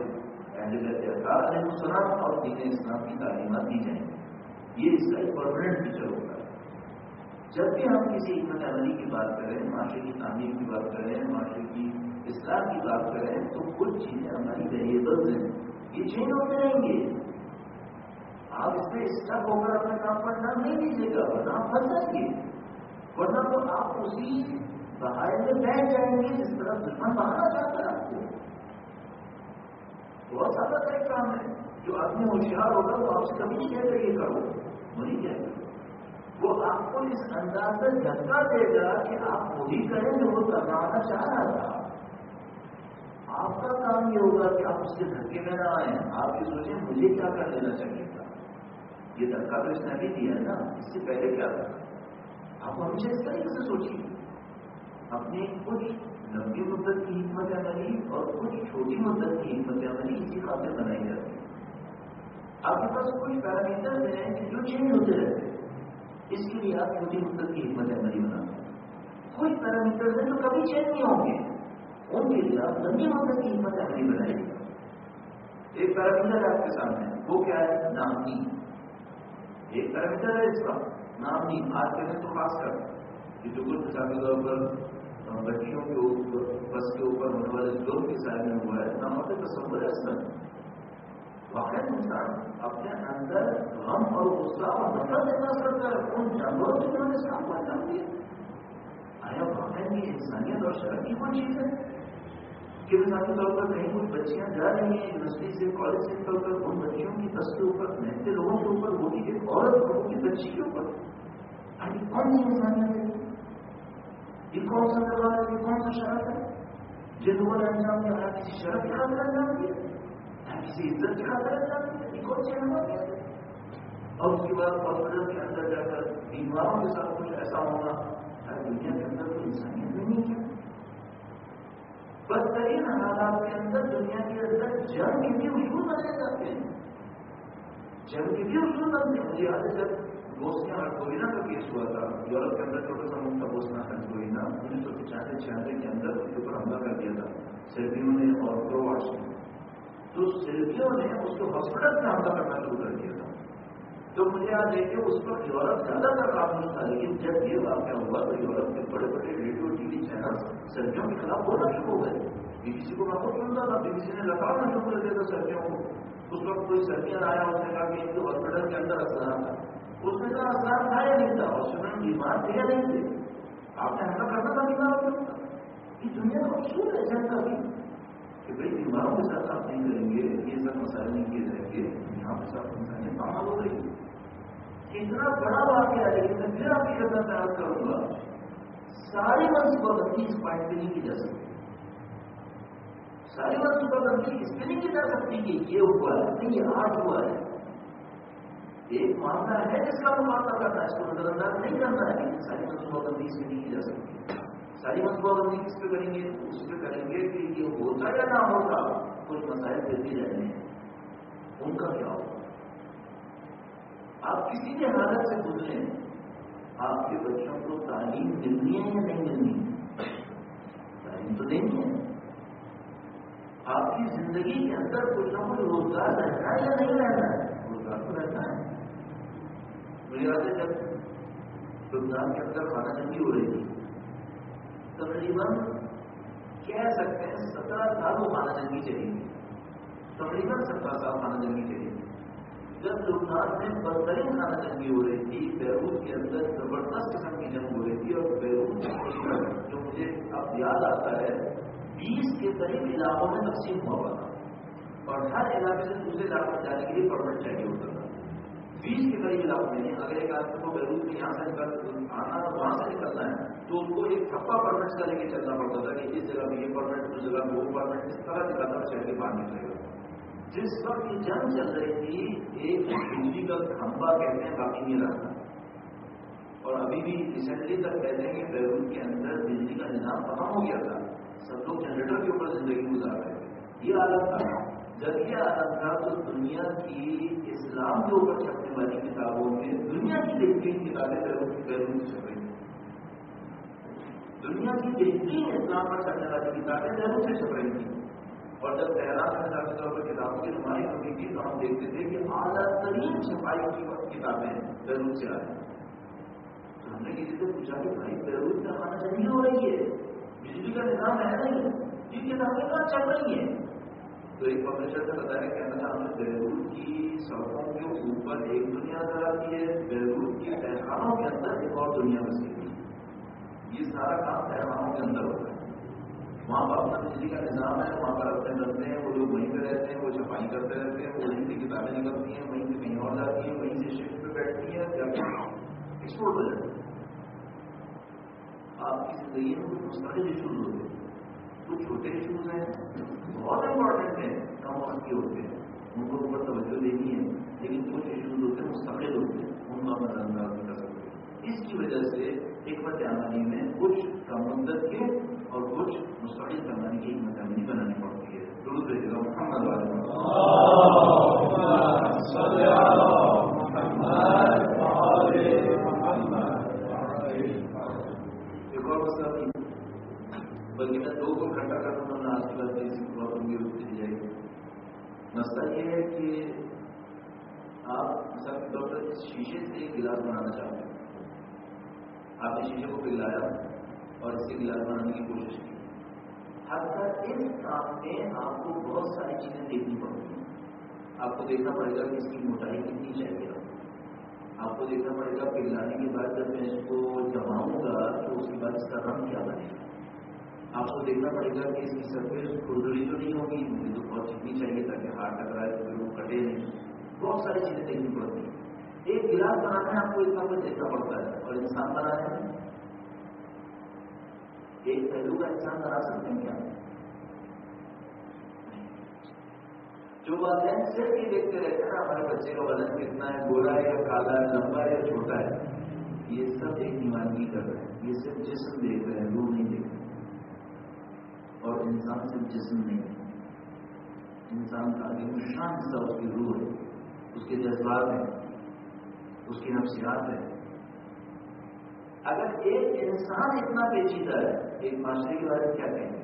اسلام اور دین اسلام کی تعلیمات دی جائیں گی. یہ اس کا ایک پرماننٹ فیچر ہوتا ہے. جب بھی ہم کسی حکمت عملی کی بات کریں، معاشرے کی تعمیر کی بات کریں، معاشرے کی اصلاح کی بات کریں تو کچھ چیزیں ہماری ویریبلز ہیں، یہ چینج ہوتے رہیں گے. آپ اس پہ اسٹک ہو کر اپنے کام پر نام نہیں دیجیے گا ورنہ آپ پھنس جائیں گے. ورنہ تو آپ اسی بہائے میں بیٹھ جائیں گے جس طرح دشمن بہانا چاہتا ہے آپ کو. بہت زیادہ طے کام ہے. جو آدمی ہوشیار ہوگا وہ آپ سے کبھی نہیں کہے گا یہ کرو، وہی کہے گا. وہ آپ کو اس انداز سے دھکا دے گا کہ آپ وہی کریں جو وہ کروانا چاہ رہا تھا. آپ کا کام یہ ہوگا کہ آپ اس کے دھکے میں نہ آئیں. آپ یہ سوچیں مجھے کیا کر لینا چاہیے تھا. یہ دھکا تو اس نے بھی دیا ہے نا، اس سے پہلے کیا تھا. آپ ہمیشہ اس طریقے سے سوچیے. اپنی کچھ لمبی مدت کی حکمت عملی اور کچھ چھوٹی مدت کی حکمت عملی اسی خاطر بنائی جاتی ہے. آپ کے پاس کچھ پیرامیٹر ہیں کہ جو چینج ہوتے رہتے ہیں، اس کے لیے آپ چھوٹی مدت کی حکمت عملی بناتے ہیں. کچھ پیرامیٹر ہیں جو کبھی چینج نہیں ہوں گے، ان کے لیے آپ لمبی مدت کی حکمت عملی بنائیے. ایک پیرامیٹر ہے آپ کے سامنے، وہ کیا ہے؟ نامنی. ایک پیرامیٹر ہے اس کا نامنی. آج کے دن تو خاص کر کہ جو کچھ مثال کے طور پر بچیوں کے اوپر بس کے اوپر ہونے والے لوگ کے سائے میں ہوا ہے، نامت تصور ہے اصل. واقعی انسان اپنے اندر غم اور غصہ اور نفرت احساس کرتا ہے ان جانوروں سے جنہوں نے اس کام کو انجام دیا. آیا واقعی یہ انسانیت اور شرف کی کوئی چیز ہے کہ مثال کے طور پر کہیں کچھ بچیاں جا رہی ہیں یونیورسٹی سے کالج سے نکل کر ان بچیوں کی بس کے اوپر محنتے لوگوں کے اوپر وہ بھی ایک عورت اور کی بچی کے اوپر. کون سی انسانیت ہے؟ یہ کون سا کروا ہے؟ یہ کون سا شرف ہے؟ جن لوگوں نے انجام دیا کسی شرف کی خاطر انجام دیا، کسی عزت کی خاطر انجام دیا. یہ کون سی احمد ہے؟ اور اس کے بعد ہاسپٹل کے اندر جا کر بیماروں کے ساتھ کچھ ایسا ہونا، دنیا کے اندر کوئی انسانیت نہیں ہے. بدترین حالات کے اندر دنیا کے اندر جنگ کے بھی اصول بنائے جاتے ہیں. جنگ کے بھی اصول بنتے ہیں. مجھے یاد ہے جب بوسنیا ہرزیگووینا کا کیس ہوا تھا یورپ کے اندر، چھوٹا سا ملک تھا بوسنیا ہرزیگووینا، 1995-96 کے اندر اس کے اوپر حملہ کر دیا تھا سربیوں نے اور کروواٹس نے. تو سربیوں نے اس کے ہاسپٹل میں حملہ کرنا شروع کر دیا تھا. تو مجھے یاد ہے کہ اس پر یورپ زیادہ تر قابل تھا، لیکن جب یہ واقعہ ہوا تو یورپ کے بڑے بڑے ریڈیو ٹی وی چینل سربیوں کے خلاف بولنا شروع ہو گئے. بی بی سی کو میں خود سنتا تھا، بی بی سی نے لگانا شروع کر دیا تھا سربیوں کو. اس وقت کوئی سربیاں آیا، اس نے کہا کہ ان کے ہاسپٹل کے اندر اسلام تھا. اس نے کہا اسلام تھا یا نہیں تھا، ہاسپٹل میں بیمار تھے یا نہیں تھے، آپ نے حملہ کرنا تھا بیماروں کے اوپر. یہ دنیا کا اصول ہے جنگ کا بھی کہ بھائی بیماروں کے ساتھ آپ نہیں کریں گے، یہ سب مسائل نہیں کیے جائیں گے. یہاں کے ساتھ انسانیت معمول ہو رہی ہے. اتنا بڑا واقعہ ہے، لیکن میں پھر آپ کی خدمت میں عرض کروں گا، ساری منصوبہ بندی اس پوائنٹ پہ نہیں کی جا سکتی. ساری منصوبہ بندی اس پہ نہیں کی جا سکتی کہ یہ ہوا ہے نہیں، یہ آج ہوا ہے. ایک معاملہ ہے جس کا مقابلہ کرنا ہے، اس کو نظر انداز نہیں کرنا ہے، لیکن ساری منصوبہ بندی اس پہ نہیں کی جا سکتی. ساری منصوبہ بندی کس پہ کریں گے؟ اس پہ کریں گے کہ یہ ہوتا یا نہ ہوتا، کچھ مسائل دیتے جائیں گے، ان کا کیا ہوگا. آپ کسی بھی حالت سے گزریں، آپ کے بچوں کو تعلیم ملنی ہے یا نہیں ملنی ہے؟ تعلیم تو دینی ہے. آپ کی زندگی کے اندر کچھ نہ کچھ روزگار رہنا ہے یا نہیں رہنا ہے؟ روزگار تو رہنا ہے. مجھے یاد ہے جب لبنان کے اندر خانہ جنگی ہو رہی تھی، تقریباً کہہ سکتے ہیں 17 سال وہ خانہ جنگی چلی تھی. تقریباً 17 سال خانہ جنگی چلی تھی. جب لبنان میں بدترین خانہ جنگی ہو رہی تھی، بیروت کے اندر زبردست قسم کی جنگ ہو رہی تھی، اور بیروت جو مجھے اب یاد آتا ہے 20 کے قریب علاقوں میں تقسیم ہوا تھا، اور ہر علاقے سے دوسرے علاقے میں جانے کے لیے پرمٹ چاہیے ہوتا تھا. 20 کے قریب علاقوں میں. اگر ایک آدمی کو بیروت میں یہاں سے آنا اور وہاں سے نکلنا ہے تو اس کو ایک تھپا پرمٹ کا لے کے چلنا پڑتا تھا کہ اس جگہ میں یہ پرمٹ، اس جگہ میں وہ پرمٹ، اس طرح نکالنا چاہیے کہ باہر نکلے گا. جس وقت یہ جنگ چل رہی تھی، ایک بجلی کا کھمبا کہتے ہیں باقی نہیں رہا. اور ابھی بھی ریسنٹلی تک کہتے ہیں کہ بیروت کے اندر بجلی کا نظام ختم ہو گیا تھا، سب لوگ جنریٹر کے اوپر زندگی گزار رہے تھے. یہ حالت تھا. جب یہ حالت تھا تو دنیا کی اسلام کے اوپر چھپنے والی کتابوں میں دنیا کی بہترین کتابیں بیروت سے چھپ رہی تھیں. دنیا کی بہترین اسلام پر چھپنے والی کتابیں بیروت سے چھپ رہی تھیں. اور جب تہران میں ثابت طور پر کتابوں کی نمائش ہوتی تھی تو ہم دیکھتے تھے کہ اعلیٰ ترین چھپائی کی کتابیں بیروت سے آئی. تو ہم نے کسی سے پوچھا کہ بھائی بیروت میں خانہ جنگی ہو رہی ہے، بجلی کا نظام ہے نہیں، یہ کتابیں کہاں چل رہی ہیں؟ تو ایک پبلشر نے بتایا کہ ہم نے بیروت کی سڑکوں کے اوپر ایک دنیا نظر آتی ہے، بیروت کی تہخانوں کے اندر ایک اور دنیا بسی ہوئی. یہ سارا کام تہخانوں کے اندر ہوتا ہے. وہاں پر اپنا بجلی کا نظام ہے، وہاں پر اپنے بنتے ہیں، وہ لوگ وہیں پہ رہتے ہیں، وہ چھپائی کرتے رہتے ہیں، وہ وہیں سے کتابیں نکلتی ہیں، وہیں سے کہیں اور جاتی ہیں، وہیں سے شفٹ پہ بیٹھتی ہیں، جا کے ایکسپورٹ ہو جاتی ہے. آپ کی زندگی میں کچھ مستقل ایشوز ہوتے ہیں، کچھ چھوٹے ایشوز ہیں بہت امپورٹنٹ ہیں، کم وقت کے ہوتے ہیں، ان کو اوپر توجہ دینی ہے، لیکن کچھ ایشوز ہوتے ہیں مستقل ہوتے ہیں، ان کو آپ نظر انداز نہیں کر سکتے. اس کی وجہ سے حکمت عملی میں کچھ کم مدت کے اور کچھ مستقل زمانے کی حکمت عملی بنانی پڑتی ہے. درود رہے گا محمد والے ایک اور مسئلہ بھی، بلکہ میں 2 کو اکٹھا کر دوں گا، آج کی بات اسی پرابلم کی روپ دی جائے گی. مسئلہ یہ ہے کہ آپ مثال کے طور پر شیشے سے ایک گلاس بنانا چاہتے ہیں. آپ نے شیشے کو پگھلایا اور اس سے گلاس بنانے کی کوشش کی. حتیٰ اس کام میں آپ کو بہت ساری چیزیں دیکھنی پڑتی ہیں. آپ کو دیکھنا پڑے گا کہ اس کی موٹائی کتنی چاہیے، آپ کو دیکھنا پڑے گا پگھلانے کے بعد جب میں اس کو جماؤں گا تو اس کے بعد اس کا رنگ کیا بنے گا. آپ کو دیکھنا پڑے گا کہ اس کی سرفیس کھردری تو نہیں ہوگی، مجھے تو بہت چکنی چاہیے تاکہ ہاتھ ٹکرائے تو پھر وہ کٹے نہیں. بہت ساری چیزیں دیکھنی پڑتی ہیں. ایک گلاس بنانے میں آپ کو اتنا کچھ دیکھنا پڑتا ہے، اور انسان بنانے میں ایک پہلو کا انسان بنا سکتے ہیں کیا؟ جو والدین صرف یہ دیکھتے رہتے ہیں نا ہمارے بچے کا وزن کتنا گورا ہے یا کالا ہے، لمبا ہے یا چھوٹا ہے، یہ سب ایک دیوانگی کر رہے ہیں. یہ صرف جسم دیکھ رہے ہیں، روح نہیں دیکھ رہے. اور انسان صرف جسم نہیں ہے، انسان کا ایک شان حصہ اس کی روح ہے، اس کے جذبات ہیں، اس کی نفسیات ہے. اگر ایک انسان اتنا پیچیدہ ہے، ایک معاشرے کے بارے میں کیا کہیں گے؟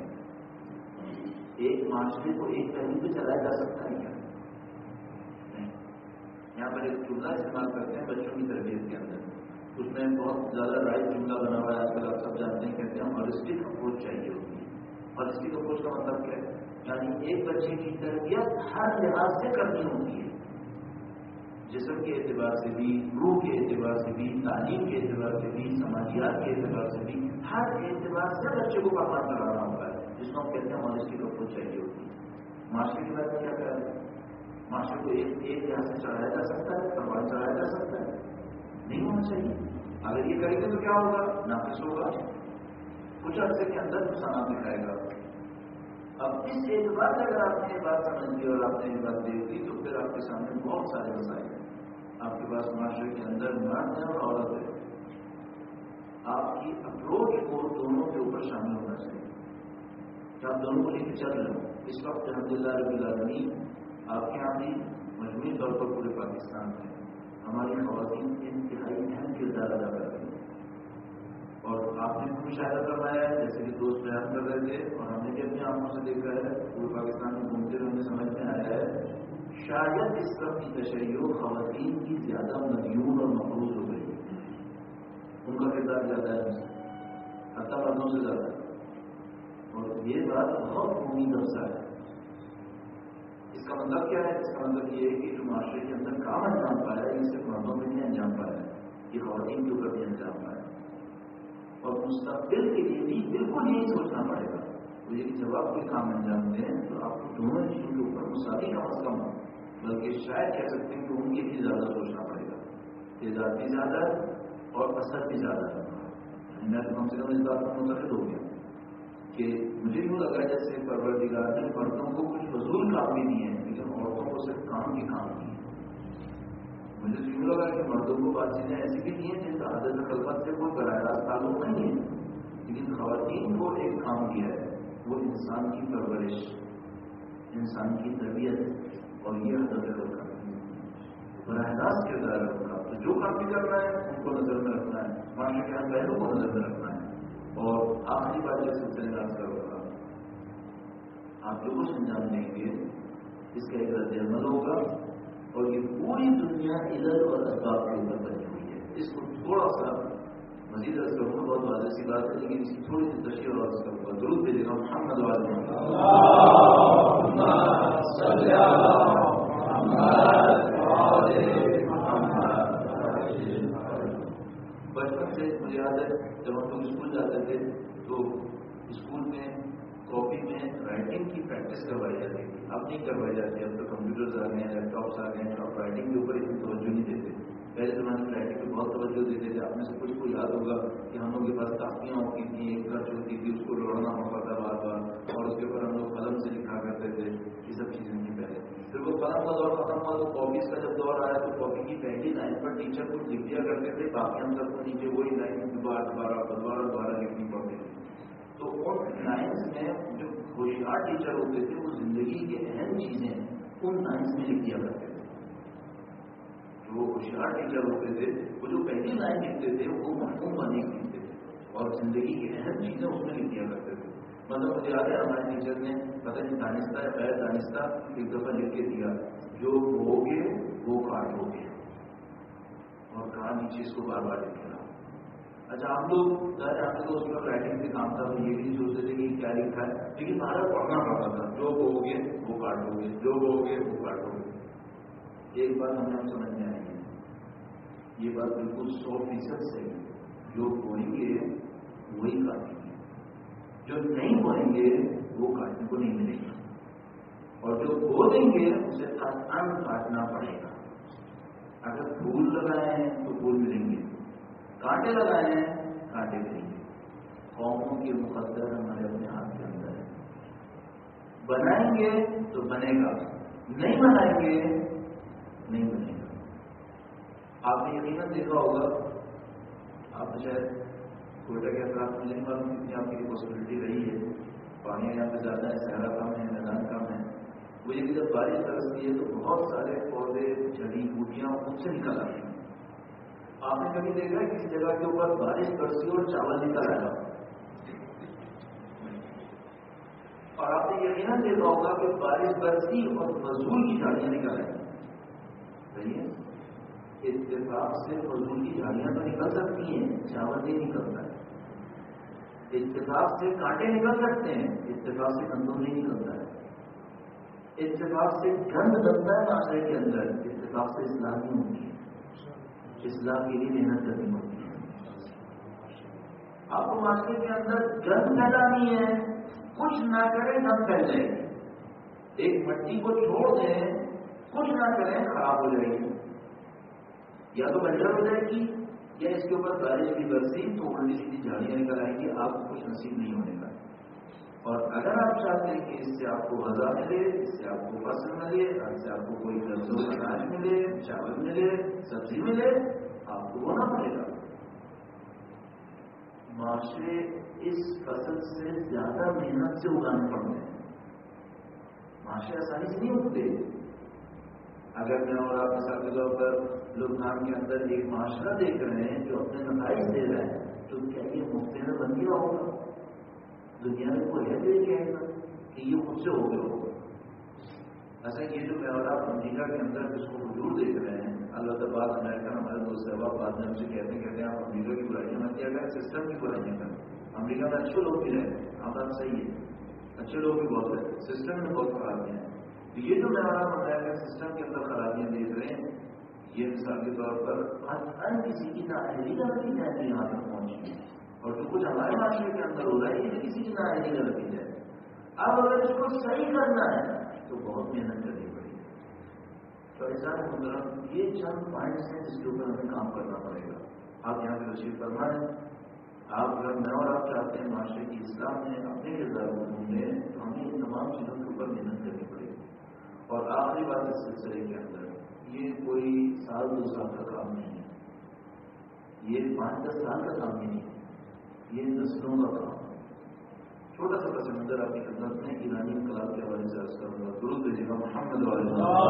ایک معاشرے کو ایک پہلو پہ چلایا جا سکتا ہے کیا؟ نہیں. یہاں پر ایک جملہ استعمال کرتے ہیں بچوں کی تربیت کے اندر، اس میں بہت زیادہ رائٹ جملہ بنا ہوا ہے، آج کل آپ سب جانتے ہیں، کہتے ہیں ہالسٹک اپروچ چاہیے ہوتی ہے. ہالسٹک اپروچ کا مطلب کیا ہے؟ یعنی ایک بچے کی تربیت ہر لحاظ سے کرنی ہوتی ہے، جسم کے اعتبار سے بھی، روح کے اعتبار سے بھی، تعلیم کے اعتبار سے بھی، سماجیات کے اعتبار سے بھی، ہر اعتبار سے بچے کو پرواز کرانا ہوتا ہے، جس کو ہم کہتے ہیں ہالسٹک اپروچ چاہیے ہوتی ہے. معاشرے کے بارے میں کیا کہہ رہے ہیں؟ معاشرے کو ایک لحاظ سے چڑھایا جا سکتا ہے، پرواز چڑھایا جا سکتا ہے؟ نہیں ہونا چاہیے. اگر یہ کریں گے تو کیا ہوگا؟ ناقص ہوگا، کچھ عرصے کے اندر نقصانات دکھائے گا. اب اس اعتبار سے اگر آپ نے یہ بات سمجھ لی اور آپ نے یہ بات دیکھ لی تو پھر آپ کے سامنے بہت سارے مسائل ہیں. آپ کے پاس معاشرے کے اندر مرد ہے اور عورت ہے، آپ کی اپروچ کو دونوں کے اوپر شامل ہونا چاہیے کہ آپ دونوں کو لے کے چل رہے ہو. اس وقت الحمدللہ رب العالمین آپ کے یہاں بھی مجموعی طور پر پورے پاکستان میں ہماری خواتین انتہائی اہم کردار ادا کرتی ہیں. اور آپ نے بھی مشاہدہ کروایا ہے، جیسے کہ دوست بیان کر رہے تھے، اور ہم نے بھی اپنی آنکھوں سے دیکھا ہے، پورے پاکستان میں گھومتے ہوئے ہمیں سمجھ میں آیا ہے شاید اس طرح کی تشریح خواتین کی زیادہ مدیون اور مقروض ہو گئی ہے. ان کا کردار زیادہ ہے حتیٰ مردوں سے زیادہ. اور یہ بات بہت امید افزا ہے. اس کا مطلب کیا ہے؟ اس کا مطلب یہ ہے کہ جو معاشرے کے اندر کام انجام پایا ہے، یہ صرف مردوں میں نہیں انجام پایا ہے، یہ خواتین کے اوپر بھی انجام پایا ہے. اور مستقبل کے لیے بھی بالکل یہی سوچنا پڑے گا. تو یہ جب آپ کوئی کام انجام دیں تو آپ کو دونوں چیزوں کے اوپر مساوی کم از کم ہو، بلکہ شاید کہہ سکتے ہیں کہ ان کے لیے زیادہ سوچنا پڑے گا. تعداد بھی زیادہ ہے اور اثر بھی زیادہ ہے. میں تو کم سے کم اس بات پر متفق ہو گیا کہ مجھے یوں لگا جیسے پروردگار نے مردوں کو کچھ فضول کام بھی دیے ہیں لیکن عورتوں کو صرف کام کے کام دیے. مجھے تو یوں لگا کہ مردوں کو بات چیزیں ایسی بھی دی ہیں جن کا عادت خلوت سے کوئی براہ راست تعلق نہیں ہے، لیکن خواتین کو ایک کام کیا ہے، وہ انسان کی پرورش، انسان کی تربیت، اور یہ حضرت خلوت براہ راست کردار ہے ان کا. تو جو کام بھی کرنا ہے ان کو نظر میں رکھنا ہے، معاشرے کے ہر پہلو کو نظر میں رکھنا ہے. اور آخری بات یہ سلسلے میں آپ کا ہوگا، آپ جو کچھ انجام دیں گے اس کا ایک رد عمل ہوگا، اور یہ پوری دنیا علل اور اسباب کے اوپر بنی ہوئی ہے. اس کو تھوڑا سا مزید عرض کروں گا، بہت واضح سی بات ہے لیکن اس کی تھوڑی سی تشریح اور عرض کروں گا. درود بھیجے گا محمد والے. بچپن سے مجھے یاد ہے جب ہم لوگ اسکول جاتے تھے تو اسکول میں کاپی میں رائٹنگ کی پریکٹس کروائی جاتی تھی. اب نہیں کروائی جاتی، اب تو کمپیوٹرز آ گئے ہیں، لیپ ٹاپس آ گئے ہیں، تو آپ رائٹنگ کے اوپر اتنی توجہ نہیں دیتے. پہلے زمانے میں رائٹنگ پہ بہت توجہ دیتے تھے. آپ میں سے کچھ کو یاد ہوگا کہ ہم لوگ کے پاس کاپیاں ہوتی تھیں، ایک خرچ ہوتی تھی، اس کو لوڑنا ہوتا تھا بار بار، اور اس کے اوپر ہم لوگ قلم سے لکھا کرتے تھے. یہ سب چیزیں تھیں پہلے. پھر وہ قلم کا دور ختم ہوا تو کاپیز کا جب دور آیا تو کاپی کی پہلی لائن پر ٹیچر کچھ لکھ دیا کرتے تھے، باقی ہم سب کو نیچے وہی لائن دوبارہ لکھنی پڑتی تھی. تو ان لائنس میں جو ہوشیار ٹیچر ہوتے تھے وہ زندگی کے اہم چیزیں ان لائنس میں لکھ دیا کرتے تھے. جو ہوشیار ٹیچر ہوتے تھے وہ جو پہلی لائن لکھتے تھے وہ مفہوم بنے لکھتے تھے اور زندگی کی اہم چیزیں اس میں لکھ دیا کرتے تھے. مطلب مجھے یاد ہے ہمارے ٹیچر نے پتہ نہیں دانستہ یا غیر دانستہ ایک دفعہ لکھ کے دیا، جو ہوگے وہ کاٹو گے، اور کہا نیچے اس کو بار بار لکھ رہا. اچھا ہم لوگ اس میں رائٹنگ سے کام تھا، یہ بھی سوچتے تھے کہ کیا لکھا ہے، لیکن بارہ پڑھنا پڑتا تھا. جو کہو گے وہ کاٹو گے، جو کہو گے وہ کاٹو گے. ایک بات ہمیں سمجھ میں آئی ہے، یہ بات بالکل 100% صحیح ہے. جو بولیں گے وہی کاٹیں گے، جو نہیں بولیں گے وہ کاٹنے کو نہیں ملے گا، اور جو بولیں گے اسے قطعاً کاٹنا پڑے گا. اگر پھول لگائے ہیں تو پھول ملیں گے، کانٹے لگائے ہیں کانٹے ملیں گے. قوموں کے مقدر ہمارے اپنے ہاتھ کے اندر ہے. بنائیں گے تو بنے گا، نہیں بنائیں گے نہیں بنے گا. آپ نے یقیناً دیکھا ہوگا، آپ نے شاید کوئٹہ کے اثرات مجھے نہیں معلوم کتنی آپ کی پاسبلٹی رہی ہے، پانی یہاں پہ زیادہ ہے، صحرا کم ہے، میدان کم ہے، وہ یہ کہ جب بارش برستی ہے تو بہت سارے پودے جڑی بوٹیاں ان سے نکل آتی ہیں. آپ نے کبھی دیکھا ہے کسی جگہ کے اوپر بارش برسی اور چاول نکل آیا؟ اور آپ نے یقیناً دیکھا ہوگا کہ بارش برسی اور فضول کی جھاڑیاں نکل آئی. صحیح ہے، اتفاق سے فضول کی جھاڑیاں تو نکل سکتی ہیں، چاول نہیں نکلتا ہے. اتفاق سے کانٹے نکل سکتے ہیں، اتفاق سے گندم نہیں نکلتا ہے. اتفاق سے گند بنتا ہے معاشرے کے اندر، اتفاق سے اصلاح نہیں ہوتی ہے. اصلاح کے لیے محنت کرنی ہوتی ہے. آپ کو معاشرے کے اندر گند پھیلانی ہے، کچھ نہ کریں گند پھیل جائے گی. ایک مٹی کو چھوڑ دیں، کچھ نہ کریں خراب ہو جائے گی. یا تو بنجر ہو جائے گی، یا اس کے اوپر بارش کی برسی تو الٹی سیدھی جھاڑیاں نکل آئیں گی، آپ کو کچھ نصیب نہیں ہونے کا. اور اگر آپ چاہتے ہیں کہ اس سے آپ کو غذا ملے، اس سے آپ کو فصل ملے، اس سے آپ کو کوئی لفظ اناج ملے، چاول ملے، سبزی ملے، آپ کو ہونا پڑے گا. معاشرے اس فصل سے زیادہ محنت سے اگانے پڑتے ہیں. معاشرے آسانی سے نہیں اگتے. اگر میں اور آپ مثال کے طور پر لبنان کے اندر ایک معاشرہ دیکھ رہے ہیں جو اپنے نتائج دے رہے ہیں، تو کیا یہ مفت میں بن گیا ہوگا؟ دنیا میں کوئی ہے دے کہے گا کہ یہ خود سے ہو گیا ہوگا؟ ایسا یہ جو میں اور آپ امریکہ کے اندر جس کو حضور دیکھ رہے ہیں، اللہ تعالیٰ امریکہ ہمارے دوست احباب بعد میں ہم سے کہتے ہیں آپ امریکہ کی برائیاں مت کیا کریں، سسٹم کی برائیاں کریں. امریکہ میں اچھے لوگ بھی رہتے ہیں، آپ بات صحیح ہے، اچھے لوگ بھی بہت رہتے ہیں، سسٹم میں بہت خرابیاں ہیں. یہ جو میں اور آپ امریکہ سسٹم کے اندر خرابیاں دیکھ رہے ہیں، یہ مثال کے طور پر ہر کسی کی نااہلی کا نتیجہ ہے یہاں تک پہنچی ہے. اور جو کچھ ہمارے معاشرے کے اندر ہو رہا ہے یہ کسی کی نااہلی کا نتیجہ ہے. اب اگر اس کو صحیح کرنا ہے تو بہت محنت کرنی پڑے گی. تو ایسا یہ چند پوائنٹس ہیں جس کے اوپر ہمیں کام کرنا پڑے گا. آپ یہاں پہ تشریف فرما ہے، آپ اگر میں اور آپ چاہتے ہیں معاشرے کی اصلاح میں اپنے کردار کو ڈھونڈیں تو ہمیں ان تمام چیزوں کے اوپر محنت کرنی پڑے گی. اور آخری بات اس سلسلے کے اندر، یہ کوئی سال دو سال کا کام نہیں ہے، یہ 5-10 سال کا کام نہیں ہے، یہ نسلوں کا کام. چھوٹا سا پس منظر آپ کی خدمت میں ایرانی انقلاب کے حوالے سے عرض کروں گا. درود بھیجیے گا محمد علیہ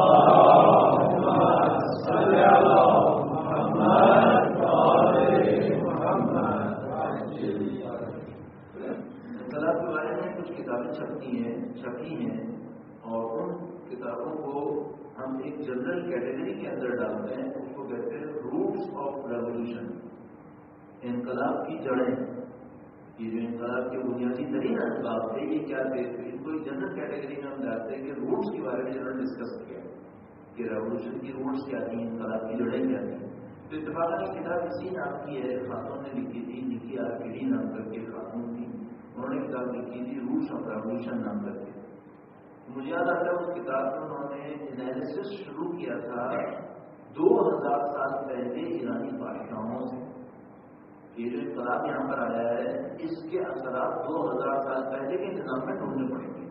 انقلاب کے بارے میں کچھ کتابیں چھپی ہیں اور ان کتابوں کو ہم ایک جنرل کیٹیگری کے اندر ڈالتے ہیں. اس کو کہتے ہیں روٹس آف ریولیوشن، انقلاب کی جڑیں. یہ جو انقلاب کے بنیادی ترین اسباب تھے یہ کیا تھے؟ ان کو ایک جنرل کیٹیگری میں ہم ڈالتے ہیں کہ روٹس کے بارے میں جنرل ڈسکس کیا کہ ریولیوشن کی روٹس کیا تھیں، انقلاب کی جڑیں کیا تھیں. تو اتفاقاً یہ کتاب اسی نام کی ہے، خاتون نے لکھی تھی، نکی آرکیڈی نام کر کے خاتون تھی، انہوں نے کتاب لکھی تھی روٹس آف ریولیوشن نام کر کے. مجھے یاد آتا ہے اس کتاب میں انہوں نے انالیسس شروع کیا تھا 2000 سال پہلے ایرانی بادشاہوں سے. یہ جو انقلاب یہاں پر آیا ہے اس کے اثرات 2000 سال پہلے کے نظام میں ڈھونڈنے پڑیں گے.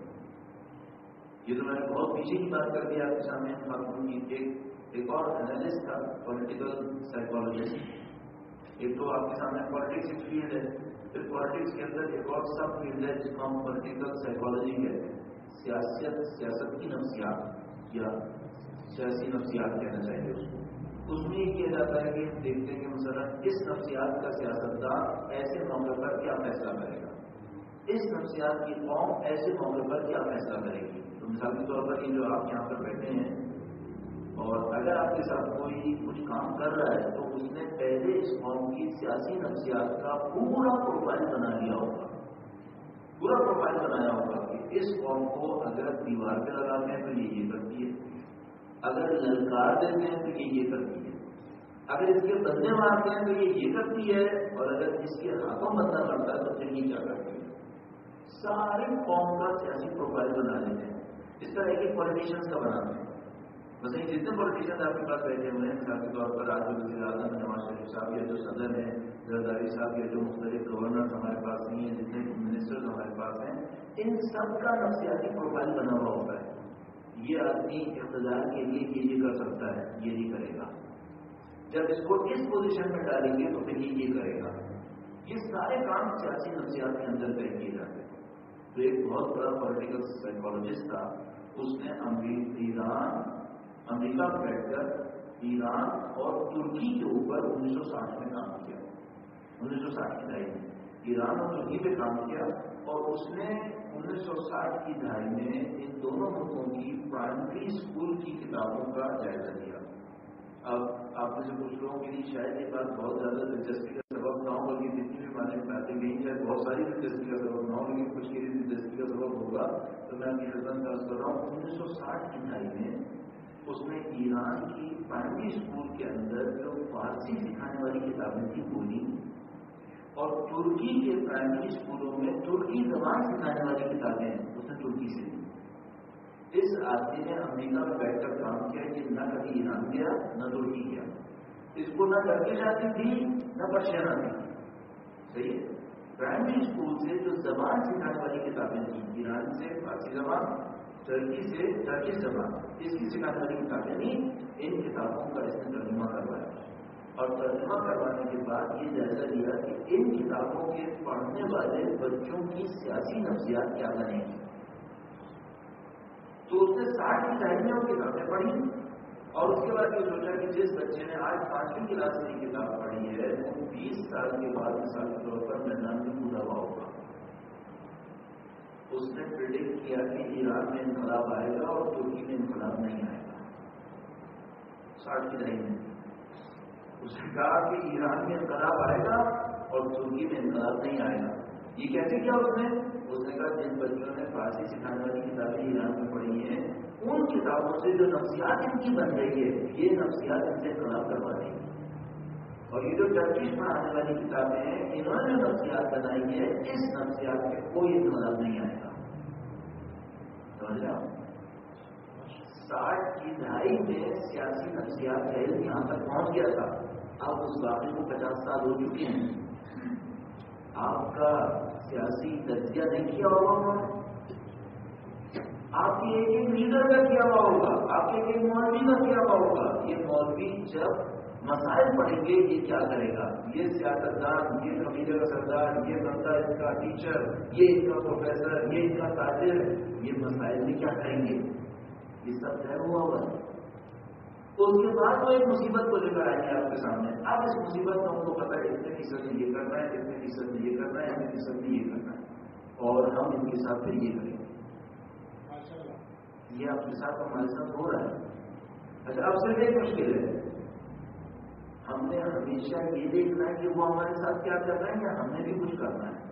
یہ تو میں نے بہت پیچھے کی بات کر دی آپ کے سامنے. خاتون کی ایک اور انالسٹ تھا، پولیٹیکل سائیکالوجسٹ. ایک تو آپ کے سامنے پالیٹکس ایک فیلڈ ہے، پھر پالیٹکس کے اندر ایک اور سب فیلڈ ہے جس کو ہم پولیٹیکل سائیکالوجی کہتے ہیں. سیاست کی نفسیات یا سیاسی نفسیات کہنا چاہیے اس کو. اس میں یہ کیا جاتا ہے کہ دیکھتے ہیں کہ مثلا اس نفسیات کا سیاستدان ایسے موقع پر کیا فیصلہ کرے گا، اس نفسیات کی قوم ایسے موقع پر کیا فیصلہ کرے گی. تو مثال کے طور پر یہ جو آپ یہاں پر بیٹھے ہیں اور اگر آپ کے ساتھ کوئی کچھ کام کر رہا ہے تو اس نے پہلے اس قوم کی سیاسی نفسیات کا پورا پروفائل بنا لیا ہوگا، پورا پروفائل بنایا ہوگا کہ اس قوم کو اگر دیوار پہ لگاتے ہیں تو یہ کرتی ہے، اگر للکار دیتے ہیں تو یہ کرتی ہے، اگر اس کے بندے مارتے ہیں تو یہ کرتی ہے، اور اگر اس کے ہاتھوں بندہ کرتا ہے تو پھر یہ کیا کرتی ہے. ساری قوم کا سیاسی پروفائل بنا لیتے ہیں. اس طرح کے پولیٹیشینس کا بناتے ہیں. بس یہ جتنے پولیٹیشین آپ کے پاس بیٹھے ہوئے ہیں مثال کے طور پر آج وزیر اعظم نواز شریف صاحب یا جو صدر ہیں زرداری صاحب یا جو مختلف گورنر ہمارے پاس نہیں ہیں، جتنے منسٹرز ہمارے پاس ہیں، ان سب کا نفسیاتی پروفائل بنا ہوا ہوتا ہے. یہ آدمی اقتدار کے لیے یہ کر سکتا ہے، یہ نہیں کرے گا. جب اس کو اس پوزیشن میں ڈالیں گے تو پھر یہ کرے گا. یہ سارے کام سیاسی نفسیات کے اندر طے کیے جاتے ہیں. تو ایک بہت بڑا پولیٹیکل سائیکالوجسٹ تھا, اس نے امریکہ میں بیٹھ کر ایران اور ترکی کے اوپر 1960 میں کام کیا. 1960 کی دہائی میں ایران اور ترکی پہ کام کیا, اور اس نے 1960 کی دہائی میں ان دونوں ملکوں کی پرائمری اسکول کی کتابوں کا جائزہ لیا. اب آپ میں سے کچھ لوگوں کے لیے شاید یہ بات بہت زیادہ دلچسپی کا سبب نہ ہو, بلکہ جتنی بھی باتیں گئی شاید بہت ساری دلچسپی کا سبب نہ ہو, لیکن کچھ کے لیے دلچسپی کا سبب ہوگا. تو میں اپنی خدمت میں عرض کر رہا ہوں, 1960 کی دہائی میں اس نے ایران کی پرائمری اسکول کے اندر جو فارسی سکھانے والی کتابیں تھیں بولی, اور ترکی کے پرائمری اسکولوں میں ترکی زبان سکھانے والی کتابیں اس نے ترکی سے لی. اس آدمی نے امریکہ میں بیٹھ کر کام کیا کہ نہ کبھی ایران گیا نہ ترکی گیا. اس کو نہ ٹرکش آتی تھی نہ پرشین آتی تھی. صحیح ہے. پرائمری اسکول سے جو زبان سکھانے والی کتابیں تھیں, ایران سے فارسی زبان, ترکی سے ٹرکش زبان, اس کی سکھانے والی کتابیں تھیں. ان کتابوں کا اس نے ترجمہ کروایا, اور ترجمہ کروانے کے بعد یہ جائزہ لیا کہ ان کتابوں کے پڑھنے والے بچوں کی سیاسی نفسیات کیا بنے گی. تو اس نے 60 کی دہائی میں وہ کتابیں پڑھی, اور اس کے بعد یہ سوچا کہ جس بچے نے آج 5ویں کلاس میں کتاب پڑھی ہے وہ 20 سال کے بعد مثال کے طور پر میدان میں کھلا ہوا ہوگا. اس نے پریڈکٹ کیا کہ ایران میں انقلاب آئے گا اور ترکی میں انقلاب نہیں آئے گا. 60 کی دہائی میں اس نے کہا کہ ایران میں انقلاب آئے گا اور ترکی میں انقلاب نہیں آئے گا. یہ کیسے کیا اس نے کہا جن بچوں نے فارسی سکھانے والی کتابیں ایران میں پڑھی ہیں, ان کتابوں سے جو نفسیات ان کی بن رہی ہے, یہ نفسیات ان سے انقلاب کروا دیں گی. اور یہ جو ٹرکش میں آنے والی کتابیں ہیں, انہوں نے نفسیات بنائی ہے, اس نفسیات میں کوئی انقلاب نہیں آئے گا. سمجھ رہے 60 کی دہائی میں سیاسی نفسیات کا علم یہاں تک پہنچ گیا تھا. اب اس واقعے کو 50 سال ہو چکے ہیں. آپ کا سیاسی تجزیہ نہیں کیا ہوگا انہوں نے, آپ کے ایک لیڈر کا کیا ہوا ہوگا, آپ کے ایک مولوی کا کیا ہوا ہوگا. یہ مولوی جب مسائل پڑھیں گے یہ کیا کرے گا, یہ سیاستدان, یہ قبیلے کا سردار, یہ بندہ اس کا ٹیچر, یہ اس کا پروفیسر, یہ اس کا تاجر, یہ مسائل میں کیا کریں گے, یہ سب طے ہوا ہوگا. اس کے بعد وہ ایک مصیبت کو لے کر آئیں گے آپ کے سامنے. اب اس مصیبت میں ان کو پتا ہے اتنے فیصد میں یہ کرنا ہے, اتنے فیصد میں یہ کرنا ہے, اتنے فیصد میں یہ کرنا ہے, اور ہم ان کے ساتھ پھر یہ کریں گے. یہ آپ کے ساتھ ہمارے ساتھ ہو رہا ہے. اچھا, اب صرف ایک مشکل ہے, ہم نے ہمیشہ یہ دیکھنا ہے کہ وہ ہمارے ساتھ کیا کر رہے ہیں یا ہم نے بھی کچھ کرنا ہے.